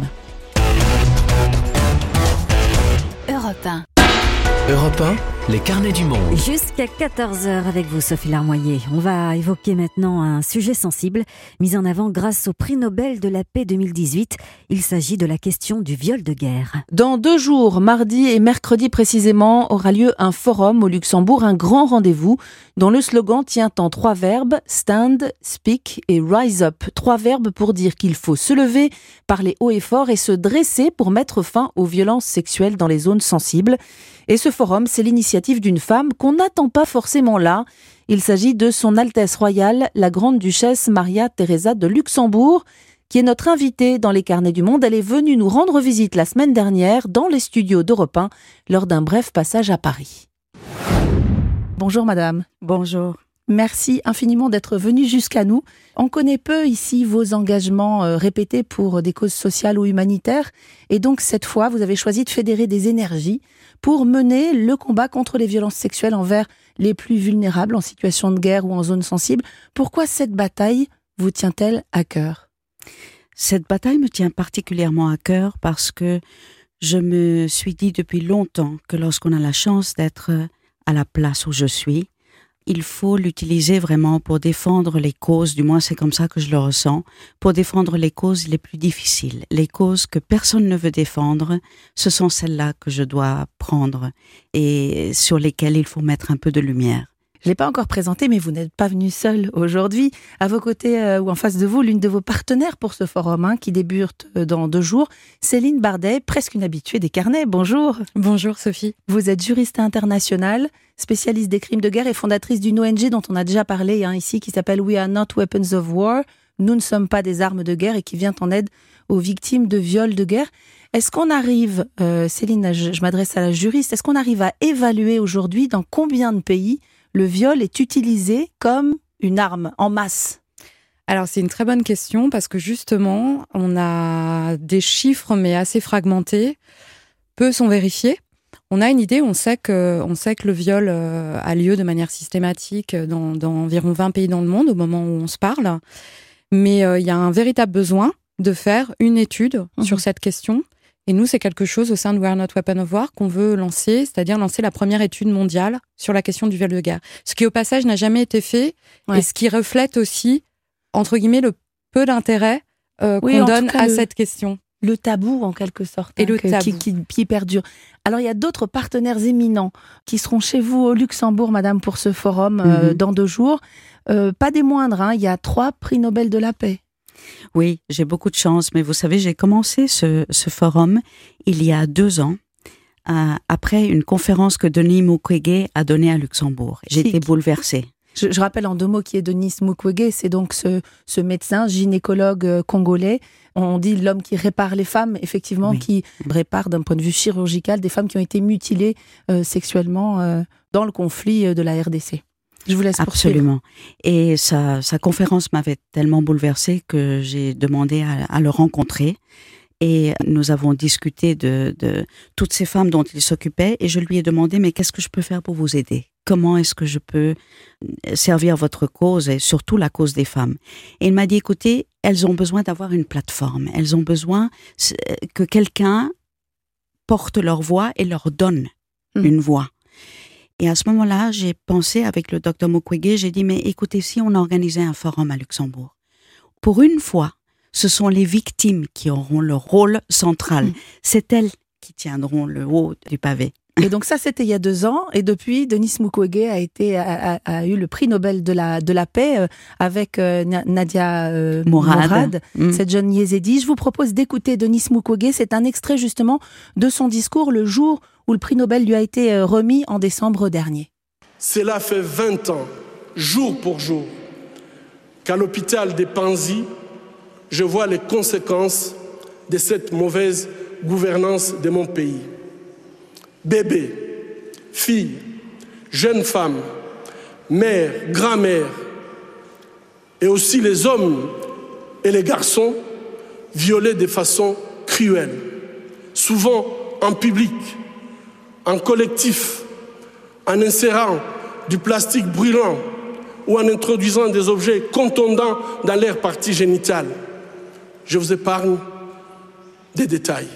Europe un. Europe un, les carnets du monde. Jusqu'à quatorze heures avec vous, Sophie Larmoyer. On va évoquer maintenant un sujet sensible, mis en avant grâce au prix Nobel de la paix deux mille dix-huit. Il s'agit de la question du viol de guerre. Dans deux jours, mardi et mercredi précisément, aura lieu un forum au Luxembourg, un grand rendez-vous dont le slogan tient en trois verbes, stand, speak et rise up. Trois verbes pour dire qu'il faut se lever, parler haut et fort et se dresser pour mettre fin aux violences sexuelles dans les zones sensibles. Et ce forum, c'est l'initiative d'une femme qu'on n'attend pas forcément là. Il s'agit de Son Altesse Royale, la Grande-Duchesse Maria Theresa de Luxembourg, qui est notre invitée dans les Carnets du Monde. Elle est venue nous rendre visite la semaine dernière dans les studios d'Europe un lors d'un bref passage à Paris. Bonjour madame. Bonjour. Merci infiniment d'être venue jusqu'à nous. On connaît peu ici vos engagements euh, répétés pour des causes sociales ou humanitaires. Et donc cette fois, vous avez choisi de fédérer des énergies pour mener le combat contre les violences sexuelles envers les plus vulnérables en situation de guerre ou en zone sensible. Pourquoi cette bataille vous tient-elle à cœur ? Cette bataille me tient particulièrement à cœur parce que je me suis dit depuis longtemps que lorsqu'on a la chance d'être à la place où je suis, il faut l'utiliser vraiment pour défendre les causes, du moins c'est comme ça que je le ressens, pour défendre les causes les plus difficiles. Les causes que personne ne veut défendre, ce sont celles-là que je dois prendre et sur lesquelles il faut mettre un peu de lumière. Je ne l'ai pas encore présenté, mais vous n'êtes pas venu seul aujourd'hui. À vos côtés euh, ou en face de vous, l'une de vos partenaires pour ce forum hein, qui débute euh, dans deux jours, Céline Bardet, presque une habituée des carnets. Bonjour. Bonjour Sophie. Vous êtes juriste internationale, spécialiste des crimes de guerre et fondatrice d'une O N G dont on a déjà parlé hein, ici, qui s'appelle We Are Not Weapons of War, Nous ne sommes pas des armes de guerre et qui vient en aide aux victimes de viols de guerre. Est-ce qu'on arrive, euh, Céline, je, je m'adresse à la juriste, est-ce qu'on arrive à évaluer aujourd'hui dans combien de pays le viol est utilisé comme une arme en masse ? Alors, c'est une très bonne question parce que justement, on a des chiffres mais assez fragmentés. Peu sont vérifiés. On a une idée, on sait que, on sait que le viol euh, a lieu de manière systématique dans, dans environ vingt pays dans le monde au moment où on se parle. Mais euh, il y a un véritable besoin de faire une étude mmh. sur cette question. Et nous, c'est quelque chose au sein de We Are Not Weapon of War qu'on veut lancer, c'est-à-dire lancer la première étude mondiale sur la question du viol de guerre. Ce qui, au passage, n'a jamais été fait ouais. et ce qui reflète aussi, entre guillemets, le peu d'intérêt euh, oui, qu'on donne à le, cette question. Le tabou, en quelque sorte, et hein, le que, tabou. Qui, qui, qui perdure. Alors, il y a d'autres partenaires éminents qui seront chez vous au Luxembourg, madame, pour ce forum mm-hmm. euh, dans deux jours. Euh, pas des moindres, hein, il y a trois prix Nobel de la paix. Oui, j'ai beaucoup de chance, mais vous savez, j'ai commencé ce, ce forum il y a deux ans, euh, après une conférence que Denis Mukwege a donnée à Luxembourg. J'ai été bouleversée. Je, je rappelle en deux mots qui est Denis Mukwege, c'est donc ce, ce médecin gynécologue congolais. On dit l'homme qui répare les femmes, effectivement, oui. qui répare d'un point de vue chirurgical des femmes qui ont été mutilées euh, sexuellement euh, dans le conflit de la R D C. Je vous laisse poursuivre. Absolument. Et sa, sa conférence m'avait tellement bouleversée que j'ai demandé à, à le rencontrer. Et nous avons discuté de, de toutes ces femmes dont il s'occupait. Et je lui ai demandé, mais qu'est-ce que je peux faire pour vous aider ? Comment est-ce que je peux servir votre cause et surtout la cause des femmes ? Et il m'a dit, écoutez, elles ont besoin d'avoir une plateforme. Elles ont besoin que quelqu'un porte leur voix et leur donne mmh. une voix. Et à ce moment-là, j'ai pensé avec le docteur Mukwege, j'ai dit, mais écoutez, si on organisait un forum à Luxembourg, pour une fois, ce sont les victimes qui auront le rôle central. Mmh. C'est elles qui tiendront le haut du pavé. Et donc ça, c'était il y a deux ans. Et depuis, Denis Mukwege a été a, a, a eu le prix Nobel de la de la paix euh, avec euh, Nadia euh, Mourad, Mourad mmh. cette jeune Yézidi. Je vous propose d'écouter Denis Mukwege. C'est un extrait justement de son discours le jour où le prix Nobel lui a été remis en décembre dernier. Cela fait vingt ans, jour pour jour, qu'à l'hôpital des Panzi, je vois les conséquences de cette mauvaise gouvernance de mon pays. Bébés, filles, jeunes femmes, mères, grand-mères, et aussi les hommes et les garçons violés de façon cruelle, souvent en public, en collectif, en insérant du plastique brûlant ou en introduisant des objets contondants dans leurs parties génitales. Je vous épargne des détails.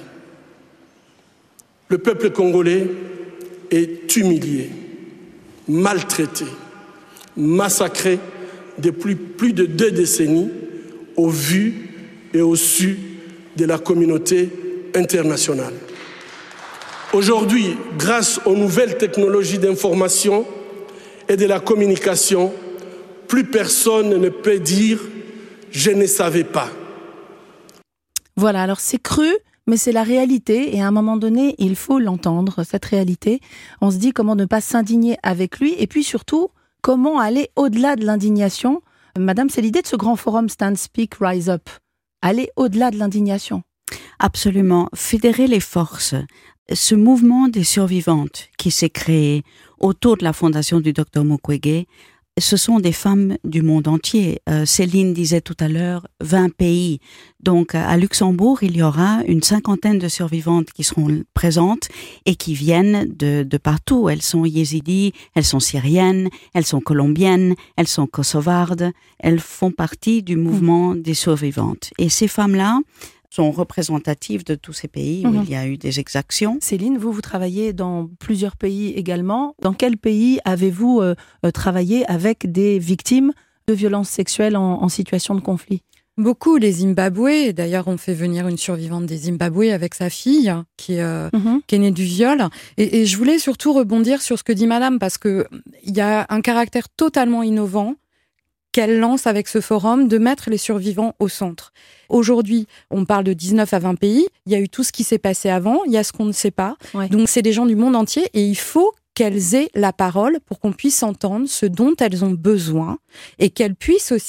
Le peuple congolais est humilié, maltraité, massacré depuis plus de deux décennies au vu et au su de la communauté internationale. Aujourd'hui, grâce aux nouvelles technologies d'information et de la communication, plus personne ne peut dire « je ne savais pas ». Voilà, alors c'est cru, mais c'est la réalité, et à un moment donné, il faut l'entendre, cette réalité. On se dit comment ne pas s'indigner avec lui, et puis surtout, comment aller au-delà de l'indignation. Madame, c'est l'idée de ce grand forum Stand, Speak, Rise Up. Aller au-delà de l'indignation. Absolument, fédérer les forces. Ce mouvement des survivantes qui s'est créé autour de la fondation du docteur Mukwege, ce sont des femmes du monde entier. Euh, Céline disait tout à l'heure vingt pays. Donc à Luxembourg, il y aura une cinquantaine de survivantes qui seront présentes et qui viennent de, de partout. Elles sont yézidis, elles sont syriennes, elles sont colombiennes, elles sont kosovardes. Elles font partie du mouvement des survivantes. Et ces femmes-là sont représentatives de tous ces pays où mmh. il y a eu des exactions. Céline, vous, vous travaillez dans plusieurs pays également. Dans quel pays avez-vous euh, travaillé avec des victimes de violences sexuelles en, en situation de conflit ? Beaucoup, les Zimbabwe. D'ailleurs, on fait venir une survivante des Zimbabwe avec sa fille, qui, euh, mmh. qui est née du viol. Et, et je voulais surtout rebondir sur ce que dit Madame, parce qu'il y a un caractère totalement innovant qu'elle lance avec ce forum, de mettre les survivants au centre. Aujourd'hui, on parle de dix-neuf à vingt pays, il y a eu tout ce qui s'est passé avant, il y a ce qu'on ne sait pas, ouais. Donc c'est des gens du monde entier, et il faut qu'elles aient la parole pour qu'on puisse entendre ce dont elles ont besoin, et qu'elles puissent aussi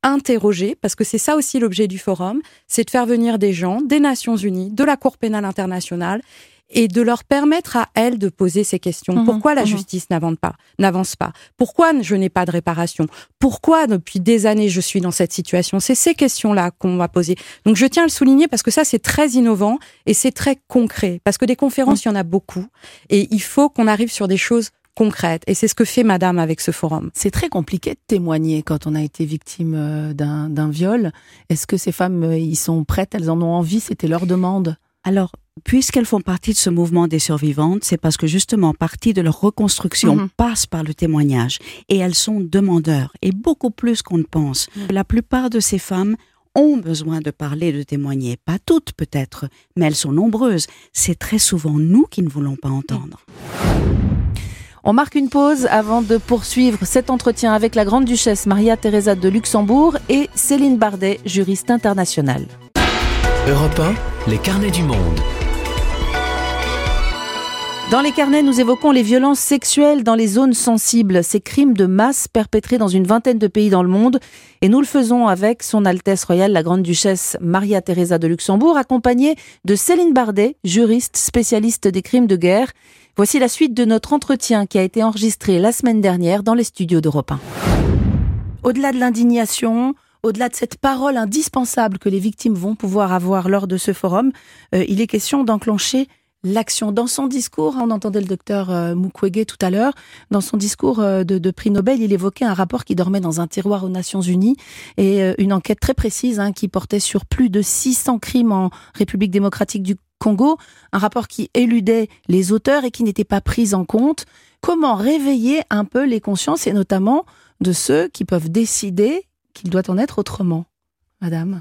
interroger, parce que c'est ça aussi l'objet du forum, c'est de faire venir des gens des Nations Unies, de la Cour pénale internationale, et de leur permettre à elles de poser ces questions. Mmh, Pourquoi la mmh. justice n'avance pas, n'avance pas? Pourquoi je n'ai pas de réparation? Pourquoi depuis des années je suis dans cette situation? C'est ces questions-là qu'on va poser. Donc je tiens à le souligner parce que ça c'est très innovant et c'est très concret. Parce que des conférences, mmh. il y en a beaucoup et il faut qu'on arrive sur des choses concrètes. Et c'est ce que fait Madame avec ce forum. C'est très compliqué de témoigner quand on a été victime d'un, d'un viol. Est-ce que ces femmes, ils sont prêtes? Elles en ont envie? C'était leur demande? Alors, puisqu'elles font partie de ce mouvement des survivantes, c'est parce que justement, partie de leur reconstruction mmh. passe par le témoignage. Et elles sont demandeurs, et beaucoup plus qu'on ne pense. Mmh. La plupart de ces femmes ont besoin de parler, de témoigner. Pas toutes peut-être, mais elles sont nombreuses. C'est très souvent nous qui ne voulons pas entendre. On marque une pause avant de poursuivre cet entretien avec la grande-duchesse Maria Teresa de Luxembourg et Céline Bardet, juriste internationale. Europe un, les carnets du monde. Dans les carnets, nous évoquons les violences sexuelles dans les zones sensibles, ces crimes de masse perpétrés dans une vingtaine de pays dans le monde. Et nous le faisons avec son Altesse Royale, la Grande-Duchesse Maria Teresa de Luxembourg, accompagnée de Céline Bardet, juriste spécialiste des crimes de guerre. Voici la suite de notre entretien qui a été enregistré la semaine dernière dans les studios d'Europe un. Au-delà de l'indignation, au-delà de cette parole indispensable que les victimes vont pouvoir avoir lors de ce forum, euh, il est question d'enclencher l'action. Dans son discours, on entendait le docteur euh, Mukwege tout à l'heure, dans son discours euh, de, de prix Nobel, il évoquait un rapport qui dormait dans un tiroir aux Nations Unies et euh, une enquête très précise hein, qui portait sur plus de six cents crimes en République démocratique du Congo, un rapport qui éludait les auteurs et qui n'était pas pris en compte. Comment réveiller un peu les consciences et notamment de ceux qui peuvent décider qu'il doit en être autrement, Madame?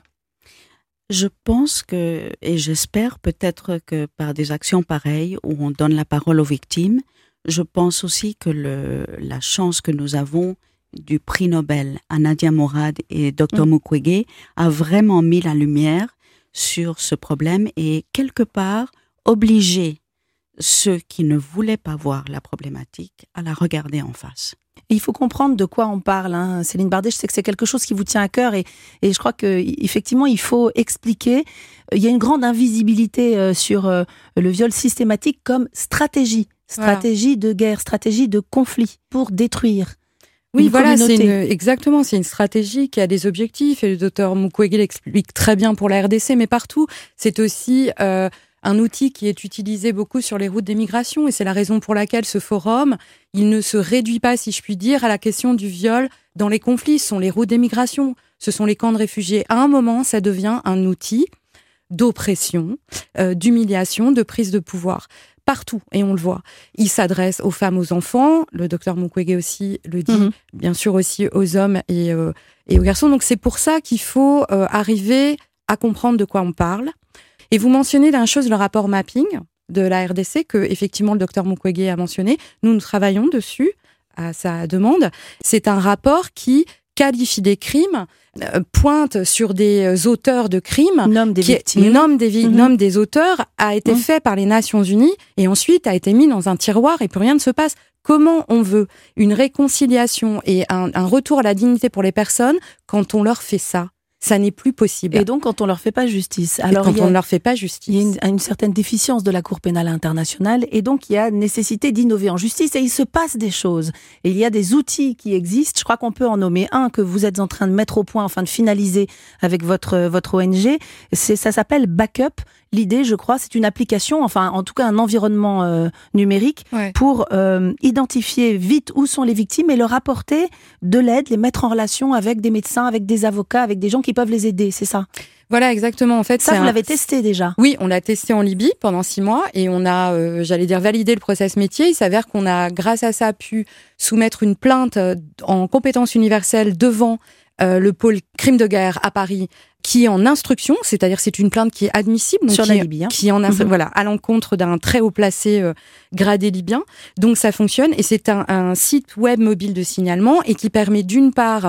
Je pense que, et j'espère peut-être que par des actions pareilles où on donne la parole aux victimes, je pense aussi que le, la chance que nous avons du prix Nobel à Nadia Mourad et docteur Mmh. Mukwege a vraiment mis la lumière sur ce problème et quelque part obligé ceux qui ne voulaient pas voir la problématique à la regarder en face. Et il faut comprendre de quoi on parle, hein. Céline Bardet, je sais que c'est quelque chose qui vous tient à cœur et, et je crois qu'effectivement, il faut expliquer. Il y a une grande invisibilité euh, sur euh, le viol systématique comme stratégie, stratégie voilà. de guerre, stratégie de conflit pour détruire. Oui, voilà, c'est une, exactement, c'est une stratégie qui a des objectifs et le docteur Mukwege l'explique très bien pour la R D C, mais partout. C'est aussi euh, un outil qui est utilisé beaucoup sur les routes des migrations et c'est la raison pour laquelle ce forum, il ne se réduit pas, si je puis dire, à la question du viol dans les conflits. Ce sont les routes des migrations, ce sont les camps de réfugiés. À un moment, ça devient un outil d'oppression, euh, d'humiliation, de prise de pouvoir. Partout, et on le voit. Il s'adresse aux femmes, aux enfants, le docteur Mukwege aussi le dit, mmh. bien sûr aussi aux hommes et, euh, et aux garçons. Donc c'est pour ça qu'il faut euh, arriver à comprendre de quoi on parle. Et vous mentionnez d'une chose, le rapport mapping de la R D C, que effectivement le docteur Mukwege a mentionné. Nous, nous travaillons dessus, à sa demande. C'est un rapport qui qualifie des crimes, euh, pointe sur des auteurs de crimes, nomme des qui victimes, nomme des, vi- mmh. nomme des auteurs, a été mmh. fait par les Nations Unies et ensuite a été mis dans un tiroir et plus rien ne se passe. Comment on veut une réconciliation et un, un retour à la dignité pour les personnes quand on leur fait ça? Ça n'est plus possible. Et donc, quand on leur fait pas justice. Alors, et quand a, on ne leur fait pas justice. Il y a une, une certaine déficience de la Cour pénale internationale et donc il y a nécessité d'innover en justice et il se passe des choses. Et il y a des outils qui existent. Je crois qu'on peut en nommer un que vous êtes en train de mettre au point, enfin de finaliser avec votre, votre O N G. C'est, ça s'appelle Backup. L'idée, je crois, c'est une application, enfin en tout cas un environnement euh, numérique ouais. pour euh, identifier vite où sont les victimes et leur apporter de l'aide, les mettre en relation avec des médecins, avec des avocats, avec des gens qui peuvent les aider, c'est ça? Voilà, exactement. En fait, ça, c'est vous un... l'avez testé déjà? Oui, on l'a testé en Libye pendant six mois et on a, euh, j'allais dire, validé le process métier. Il s'avère qu'on a, grâce à ça, pu soumettre une plainte en compétence universelle devant euh, le pôle crime de guerre à Paris, qui est en instruction, c'est-à-dire c'est une plainte qui est admissible, donc sur qui, la Libye, hein. qui en a, mm-hmm. voilà, à l'encontre d'un très haut placé euh, gradé libyen. Donc ça fonctionne et c'est un, un site web mobile de signalement et qui permet d'une part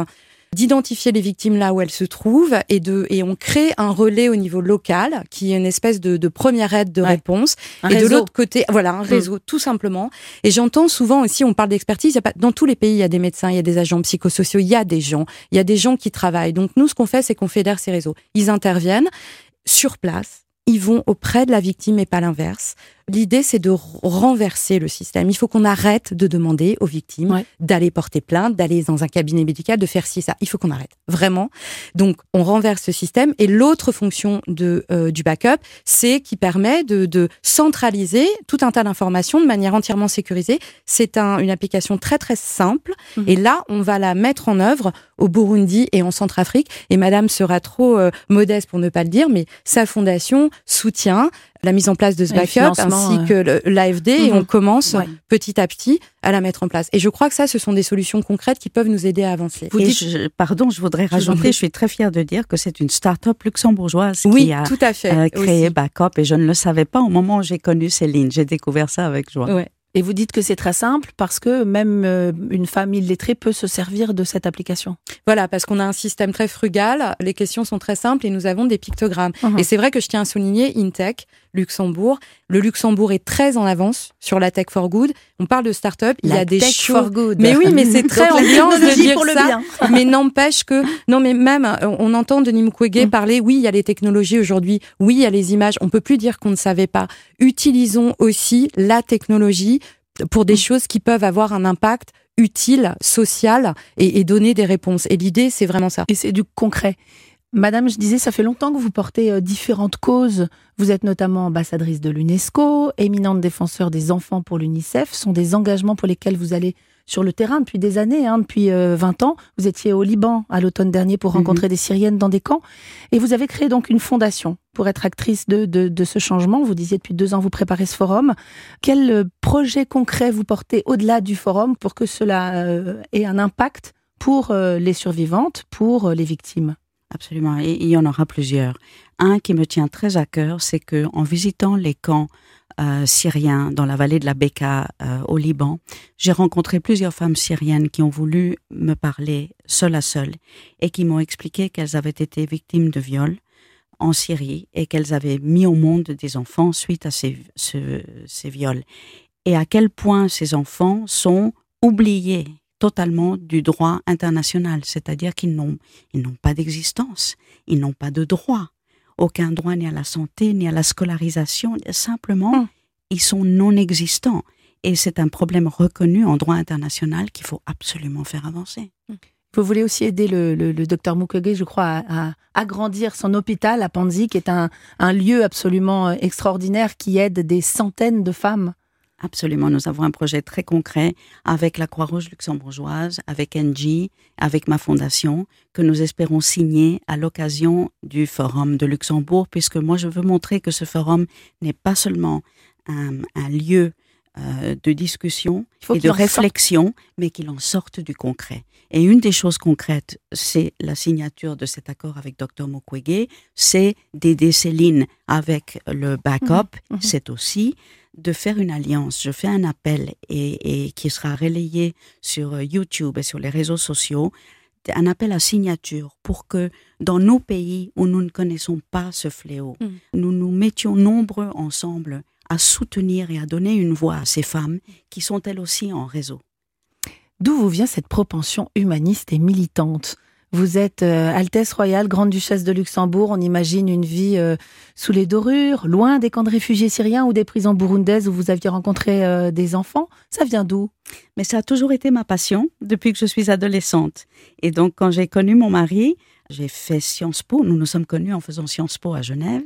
d'identifier les victimes là où elles se trouvent et de et on crée un relais au niveau local qui est une espèce de, de première aide de ouais. réponse. Un et réseau. De l'autre côté, voilà, un réseau mmh. tout simplement. Et j'entends souvent aussi, on parle d'expertise, il y a pas, dans tous les pays, il y a des médecins, il y a des agents psychosociaux, il y a des gens, il y a des gens qui travaillent. Donc nous, ce qu'on fait, c'est qu'on fédère ces réseaux. Ils interviennent sur place. Ils vont auprès de la victime et pas l'inverse. L'idée, c'est de renverser le système. Il faut qu'on arrête de demander aux victimes ouais. d'aller porter plainte, d'aller dans un cabinet médical, de faire ci, ça. Il faut qu'on arrête, vraiment. Donc, on renverse ce système. Et l'autre fonction de, euh, du backup, c'est qui permet de, de centraliser tout un tas d'informations de manière entièrement sécurisée. C'est un, une application très, très simple. Mmh. Et là, on va la mettre en œuvre au Burundi et en Centrafrique. Et madame sera trop euh, modeste pour ne pas le dire, mais sa fondation soutient la mise en place de ce backup ainsi que le, l'A F D mmh. et on commence ouais. petit à petit à la mettre en place. Et je crois que ça, ce sont des solutions concrètes qui peuvent nous aider à avancer. Vous dites... je, pardon, je voudrais rajouter, je, je suis très fière de dire que c'est une start-up luxembourgeoise oui, qui a tout à fait, euh, créé aussi. Backup et je ne le savais pas au moment où j'ai connu Céline. J'ai découvert ça avec joie. Ouais. Et vous dites que c'est très simple parce que même euh, une femme illettrée peut se servir de cette application. Voilà, parce qu'on a un système très frugal, les questions sont très simples et nous avons des pictogrammes. Uh-huh. Et c'est vrai que je tiens à souligner InTech, Luxembourg. Le Luxembourg est très en avance sur la tech for good. On parle de start-up, il la y a des tech choses... for good. Mais oui, mais c'est très ambiance de dire pour le ça. Bien. Mais n'empêche que... Non, mais même, on entend Denis Mukwege mm. parler, oui, il y a les technologies aujourd'hui, oui, il y a les images. On peut plus dire qu'on ne savait pas. Utilisons aussi la technologie pour des mmh. choses qui peuvent avoir un impact utile, social, et, et donner des réponses. Et l'idée, c'est vraiment ça. Et c'est du concret. Madame, je disais, ça fait longtemps que vous portez euh, différentes causes. Vous êtes notamment ambassadrice de l'UNESCO, éminente défenseur des enfants pour l'UNICEF. Ce sont des engagements pour lesquels vous allez sur le terrain depuis des années, hein, depuis euh, vingt ans. Vous étiez au Liban à l'automne dernier pour rencontrer mmh. des Syriennes dans des camps. Et vous avez créé donc une fondation pour être actrice de, de, de ce changement. Vous disiez depuis deux ans, vous préparez ce forum. Quel euh, projet concret vous portez au-delà du forum pour que cela euh, ait un impact pour euh, les survivantes, pour euh, les victimes ? Absolument, et il y en aura plusieurs. Un qui me tient très à cœur, c'est que en visitant les camps euh, syriens dans la vallée de la Bekaa euh, au Liban, j'ai rencontré plusieurs femmes syriennes qui ont voulu me parler seule à seule et qui m'ont expliqué qu'elles avaient été victimes de viols en Syrie et qu'elles avaient mis au monde des enfants suite à ces, ce, ces viols. Et à quel point ces enfants sont oubliés totalement du droit international, c'est-à-dire qu'ils n'ont, ils n'ont pas d'existence, ils n'ont pas de droit, aucun droit ni à la santé, ni à la scolarisation, simplement, mmh. ils sont non existants. Et c'est un problème reconnu en droit international qu'il faut absolument faire avancer. Vous voulez aussi aider le, le, le docteur Mukwege, je crois, à, à agrandir son hôpital à Panzi, qui est un, un lieu absolument extraordinaire qui aide des centaines de femmes. Absolument, nous avons un projet très concret avec la Croix-Rouge luxembourgeoise, avec N G, avec ma fondation, que nous espérons signer à l'occasion du Forum de Luxembourg, puisque moi je veux montrer que ce forum n'est pas seulement un, un lieu euh, de discussion et de réflexion, sorte. mais qu'il en sorte du concret. Et une des choses concrètes, c'est la signature de cet accord avec docteur Mukwege, c'est d'aider Céline avec le backup, mmh, mmh. c'est aussi de faire une alliance. Je fais un appel et, et qui sera relayé sur YouTube et sur les réseaux sociaux, un appel à signature pour que dans nos pays où nous ne connaissons pas ce fléau, mmh. nous nous mettions nombreux ensemble à soutenir et à donner une voix à ces femmes qui sont elles aussi en réseau. D'où vous vient cette propension humaniste et militante ? Vous êtes euh, Altesse Royale, Grande Duchesse de Luxembourg. On imagine une vie euh, sous les dorures, loin des camps de réfugiés syriens ou des prisons burundaises où vous aviez rencontré euh, des enfants. Ça vient d'où ? Mais ça a toujours été ma passion depuis que je suis adolescente. Et donc, quand j'ai connu mon mari, j'ai fait Sciences Po. Nous nous sommes connus en faisant Sciences Po à Genève.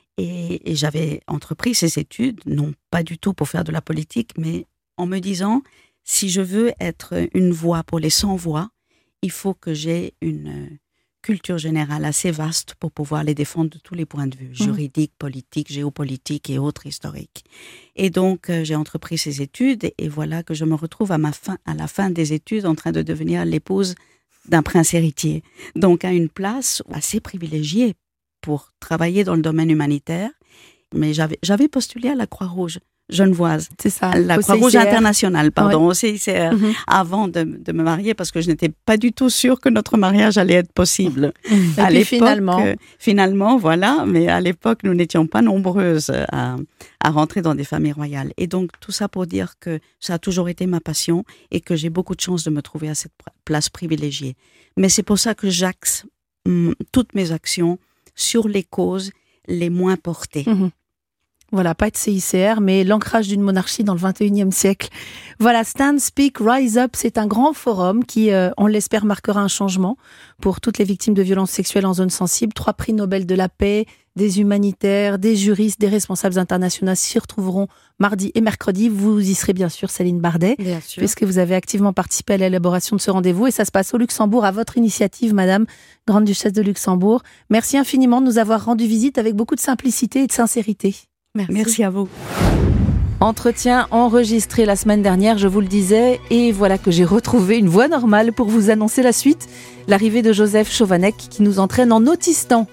Et, et j'avais entrepris ces études, non pas du tout pour faire de la politique, mais en me disant, si je veux être une voix pour les sans-voix, il faut que j'ai une culture générale assez vaste pour pouvoir les défendre de tous les points de vue, mmh. juridiques, politiques, géopolitiques et autres historiques. Et donc, euh, j'ai entrepris ces études et, et voilà que je me retrouve à, ma fin, à la fin des études en train de devenir l'épouse d'un prince héritier. Donc, à une place assez privilégiée pour travailler dans le domaine humanitaire. Mais j'avais, j'avais postulé à la Croix-Rouge genevoise. C'est ça. La au Croix-Rouge C I C R. internationale, pardon, Ouais. au C I C R, Mhm. avant de, de me marier, parce que je n'étais pas du tout sûre que notre mariage allait être possible. Et à puis l'époque, finalement. euh, finalement, voilà, mais à l'époque, nous n'étions pas nombreuses à, à rentrer dans des familles royales. Et donc, tout ça pour dire que ça a toujours été ma passion et que j'ai beaucoup de chance de me trouver à cette place privilégiée. Mais c'est pour ça que j'axe hum, toutes mes actions sur les causes les moins portées. Mhm. Voilà, pas de C I C R, mais l'ancrage d'une monarchie dans le vingt et unième siècle. Voilà, Stand, Speak, Rise Up, c'est un grand forum qui, euh, on l'espère, marquera un changement pour toutes les victimes de violences sexuelles en zone sensible. Trois prix Nobel de la paix, des humanitaires, des juristes, des responsables internationaux s'y retrouveront mardi et mercredi. Vous y serez bien sûr, Céline Bardet, Bien sûr. puisque vous avez activement participé à l'élaboration de ce rendez-vous. Et ça se passe au Luxembourg, à votre initiative, Madame Grande Duchesse de Luxembourg. Merci infiniment de nous avoir rendu visite avec beaucoup de simplicité et de sincérité. Merci. Merci à vous. Entretien enregistré la semaine dernière, je vous le disais, et voilà que j'ai retrouvé une voix normale pour vous annoncer la suite, l'arrivée de Joseph Chovanec qui nous entraîne en Autistan.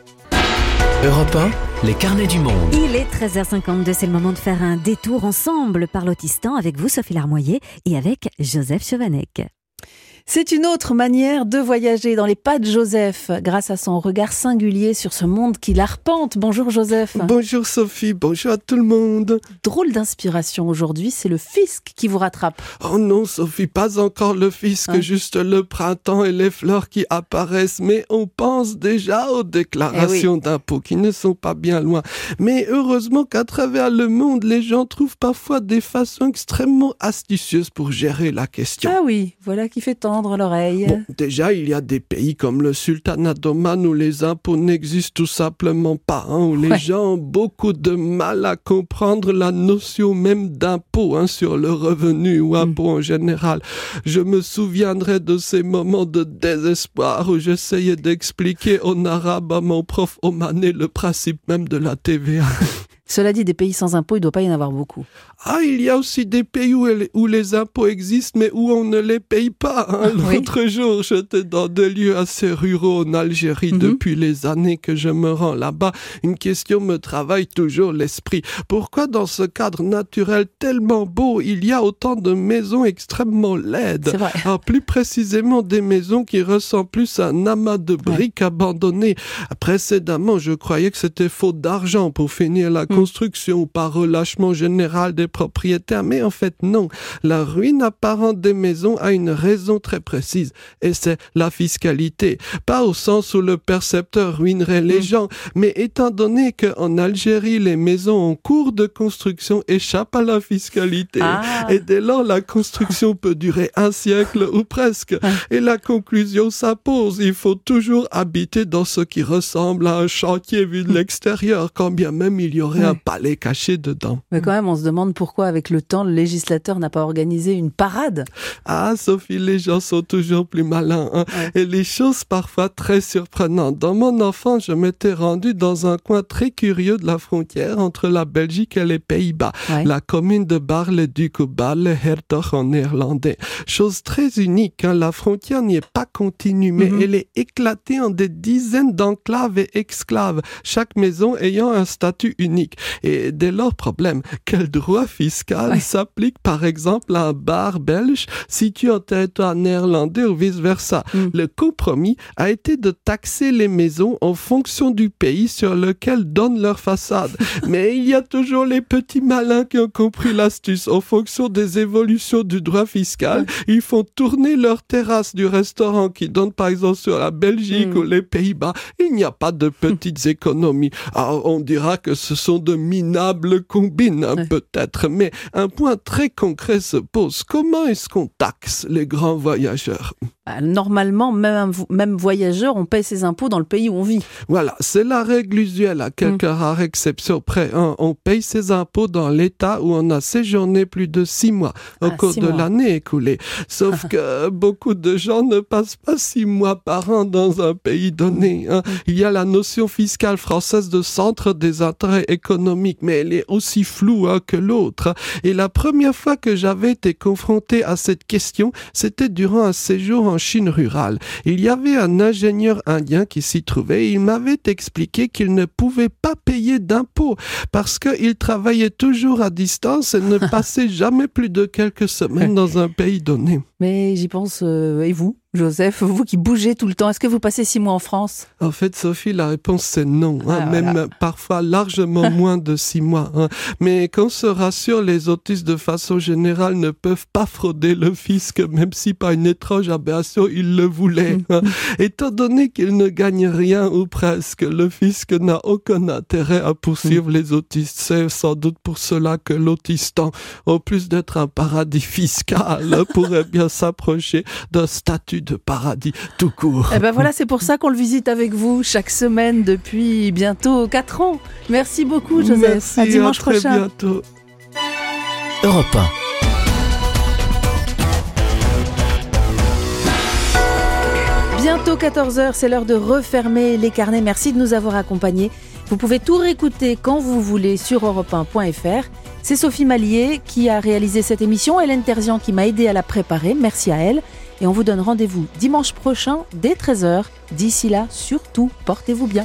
Europe un, les carnets du monde. Il est treize heures cinquante-deux, c'est le moment de faire un détour ensemble par l'Autistan avec vous, Sophie Larmoyer, et avec Joseph Chovanec. C'est une autre manière de voyager dans les pas de Joseph, grâce à son regard singulier sur ce monde qu'il arpente. Bonjour Joseph. Bonjour Sophie, bonjour à tout le monde. Drôle d'inspiration aujourd'hui, c'est le fisc qui vous rattrape. Oh non Sophie, pas encore le fisc, Hein? juste le printemps et les fleurs qui apparaissent. Mais on pense déjà aux déclarations Eh oui. d'impôts qui ne sont pas bien loin. Mais heureusement qu'à travers le monde, les gens trouvent parfois des façons extrêmement astucieuses pour gérer la question. Ah oui, voilà qui fait tendre l'oreille. Bon, déjà, il y a des pays comme le Sultanat d'Oman où les impôts n'existent tout simplement pas, hein, où les Ouais. gens ont beaucoup de mal à comprendre la notion même d'impôt hein, sur le revenu ou impôt en général. Je me souviendrai de ces moments de désespoir où j'essayais d'expliquer en arabe à mon prof omanais le principe même de la T V A. Cela dit, des pays sans impôts, il ne doit pas y en avoir beaucoup. Ah, il y a aussi des pays où, elle- où les impôts existent, mais où on ne les paye pas. Hein. Oui. L'autre jour, j'étais dans des lieux assez ruraux en Algérie. Mhm. Depuis les années que je me rends là-bas, une question me travaille toujours l'esprit. Pourquoi dans ce cadre naturel tellement beau, il y a autant de maisons extrêmement laides? C'est vrai. Alors, plus précisément, des maisons qui ressemblent plus à un amas de briques abandonnées. Précédemment, je croyais que c'était faute d'argent pour finir la construction ou par relâchement général des propriétaires, mais en fait non. La ruine apparente des maisons a une raison très précise, et c'est la fiscalité. Pas au sens où le percepteur ruinerait les gens, mais étant donné qu'en Algérie, les maisons en cours de construction échappent à la fiscalité, Ah. et dès lors, la construction peut durer un siècle ou presque. Et la conclusion s'impose, il faut toujours habiter dans ce qui ressemble à un chantier vu de l'extérieur, quand bien même il y aurait un palais caché dedans. Mais quand même, on se demande pourquoi, avec le temps, le législateur n'a pas organisé une parade. Ah, Sophie, les gens sont toujours plus malins, hein. Et les choses parfois très surprenantes. Dans mon enfance, je m'étais rendu dans un coin très curieux de la frontière entre la Belgique et les Pays-Bas. Ouais. La commune de Bar-le-Duc ou Bar-le-Hertog en néerlandais. Chose très unique, hein. La frontière n'y est pas continue, mais Mhm. elle est éclatée en des dizaines d'enclaves et exclaves, chaque maison ayant un statut unique. Et dès lors, problème, quel droit fiscal Ouais. s'applique par exemple à un bar belge situé en territoire néerlandais ou vice-versa? Mm. Le compromis a été de taxer les maisons en fonction du pays sur lequel donnent leur façade. Mais il y a toujours les petits malins qui ont compris l'astuce. En fonction des évolutions du droit fiscal, ils font tourner leur terrasse du restaurant qui donne par exemple sur la Belgique Mm. ou les Pays-Bas. Il n'y a pas de petites économies. Alors on dira que ce sont de minables combines, hein, peut-être, mais un point très concret se pose. Comment est-ce qu'on taxe les grands voyageurs? Bah, normalement, même, un vo- même voyageur, on paye ses impôts dans le pays où on vit. Voilà, c'est la règle usuelle, à quelques rares exceptions près. Hein. On paye ses impôts dans l'État où on a séjourné plus de six mois au Ah, cours six de mois. l'année écoulée. Sauf que beaucoup de gens ne passent pas six mois par an dans un pays donné. Hein. Il y a la notion fiscale française de centre des intérêts économiques, mais elle est aussi floue hein, que l'autre. Et la première fois que j'avais été confronté à cette question, c'était durant un séjour en Chine rurale. Il y avait un ingénieur indien qui s'y trouvait et il m'avait expliqué qu'il ne pouvait pas payer d'impôts parce qu'il travaillait toujours à distance et ne passait jamais plus de quelques semaines dans un pays donné. Mais j'y pense, euh, et vous, Joseph, vous qui bougez tout le temps, est-ce que vous passez six mois en France ? En fait, Sophie, la réponse c'est non, hein, ah, même voilà. parfois largement moins de six mois. Hein. Mais qu'on se rassure, les autistes de façon générale ne peuvent pas frauder le fisc, même si par une étrange aberration ils le voulaient. Hein. Étant donné qu'ils ne gagnent rien ou presque, le fisc n'a aucun intérêt à poursuivre les autistes. C'est sans doute pour cela que l'autistan, en plus d'être un paradis fiscal, pourrait bien s'approcher d'un statut de paradis tout court. Eh ben voilà, c'est pour ça qu'on le visite avec vous chaque semaine depuis bientôt quatre ans. Merci beaucoup, Joseph. Merci, à dimanche à très prochain. bientôt. Europe un. Bientôt quatorze heures, c'est l'heure de refermer les carnets. Merci de nous avoir accompagnés. Vous pouvez tout réécouter quand vous voulez sur europe un point f r. C'est Sophie Mallier qui a réalisé cette émission, Hélène Terzian qui m'a aidé à la préparer. Merci à elle. Et on vous donne rendez-vous dimanche prochain dès treize heures. D'ici là, surtout, portez-vous bien.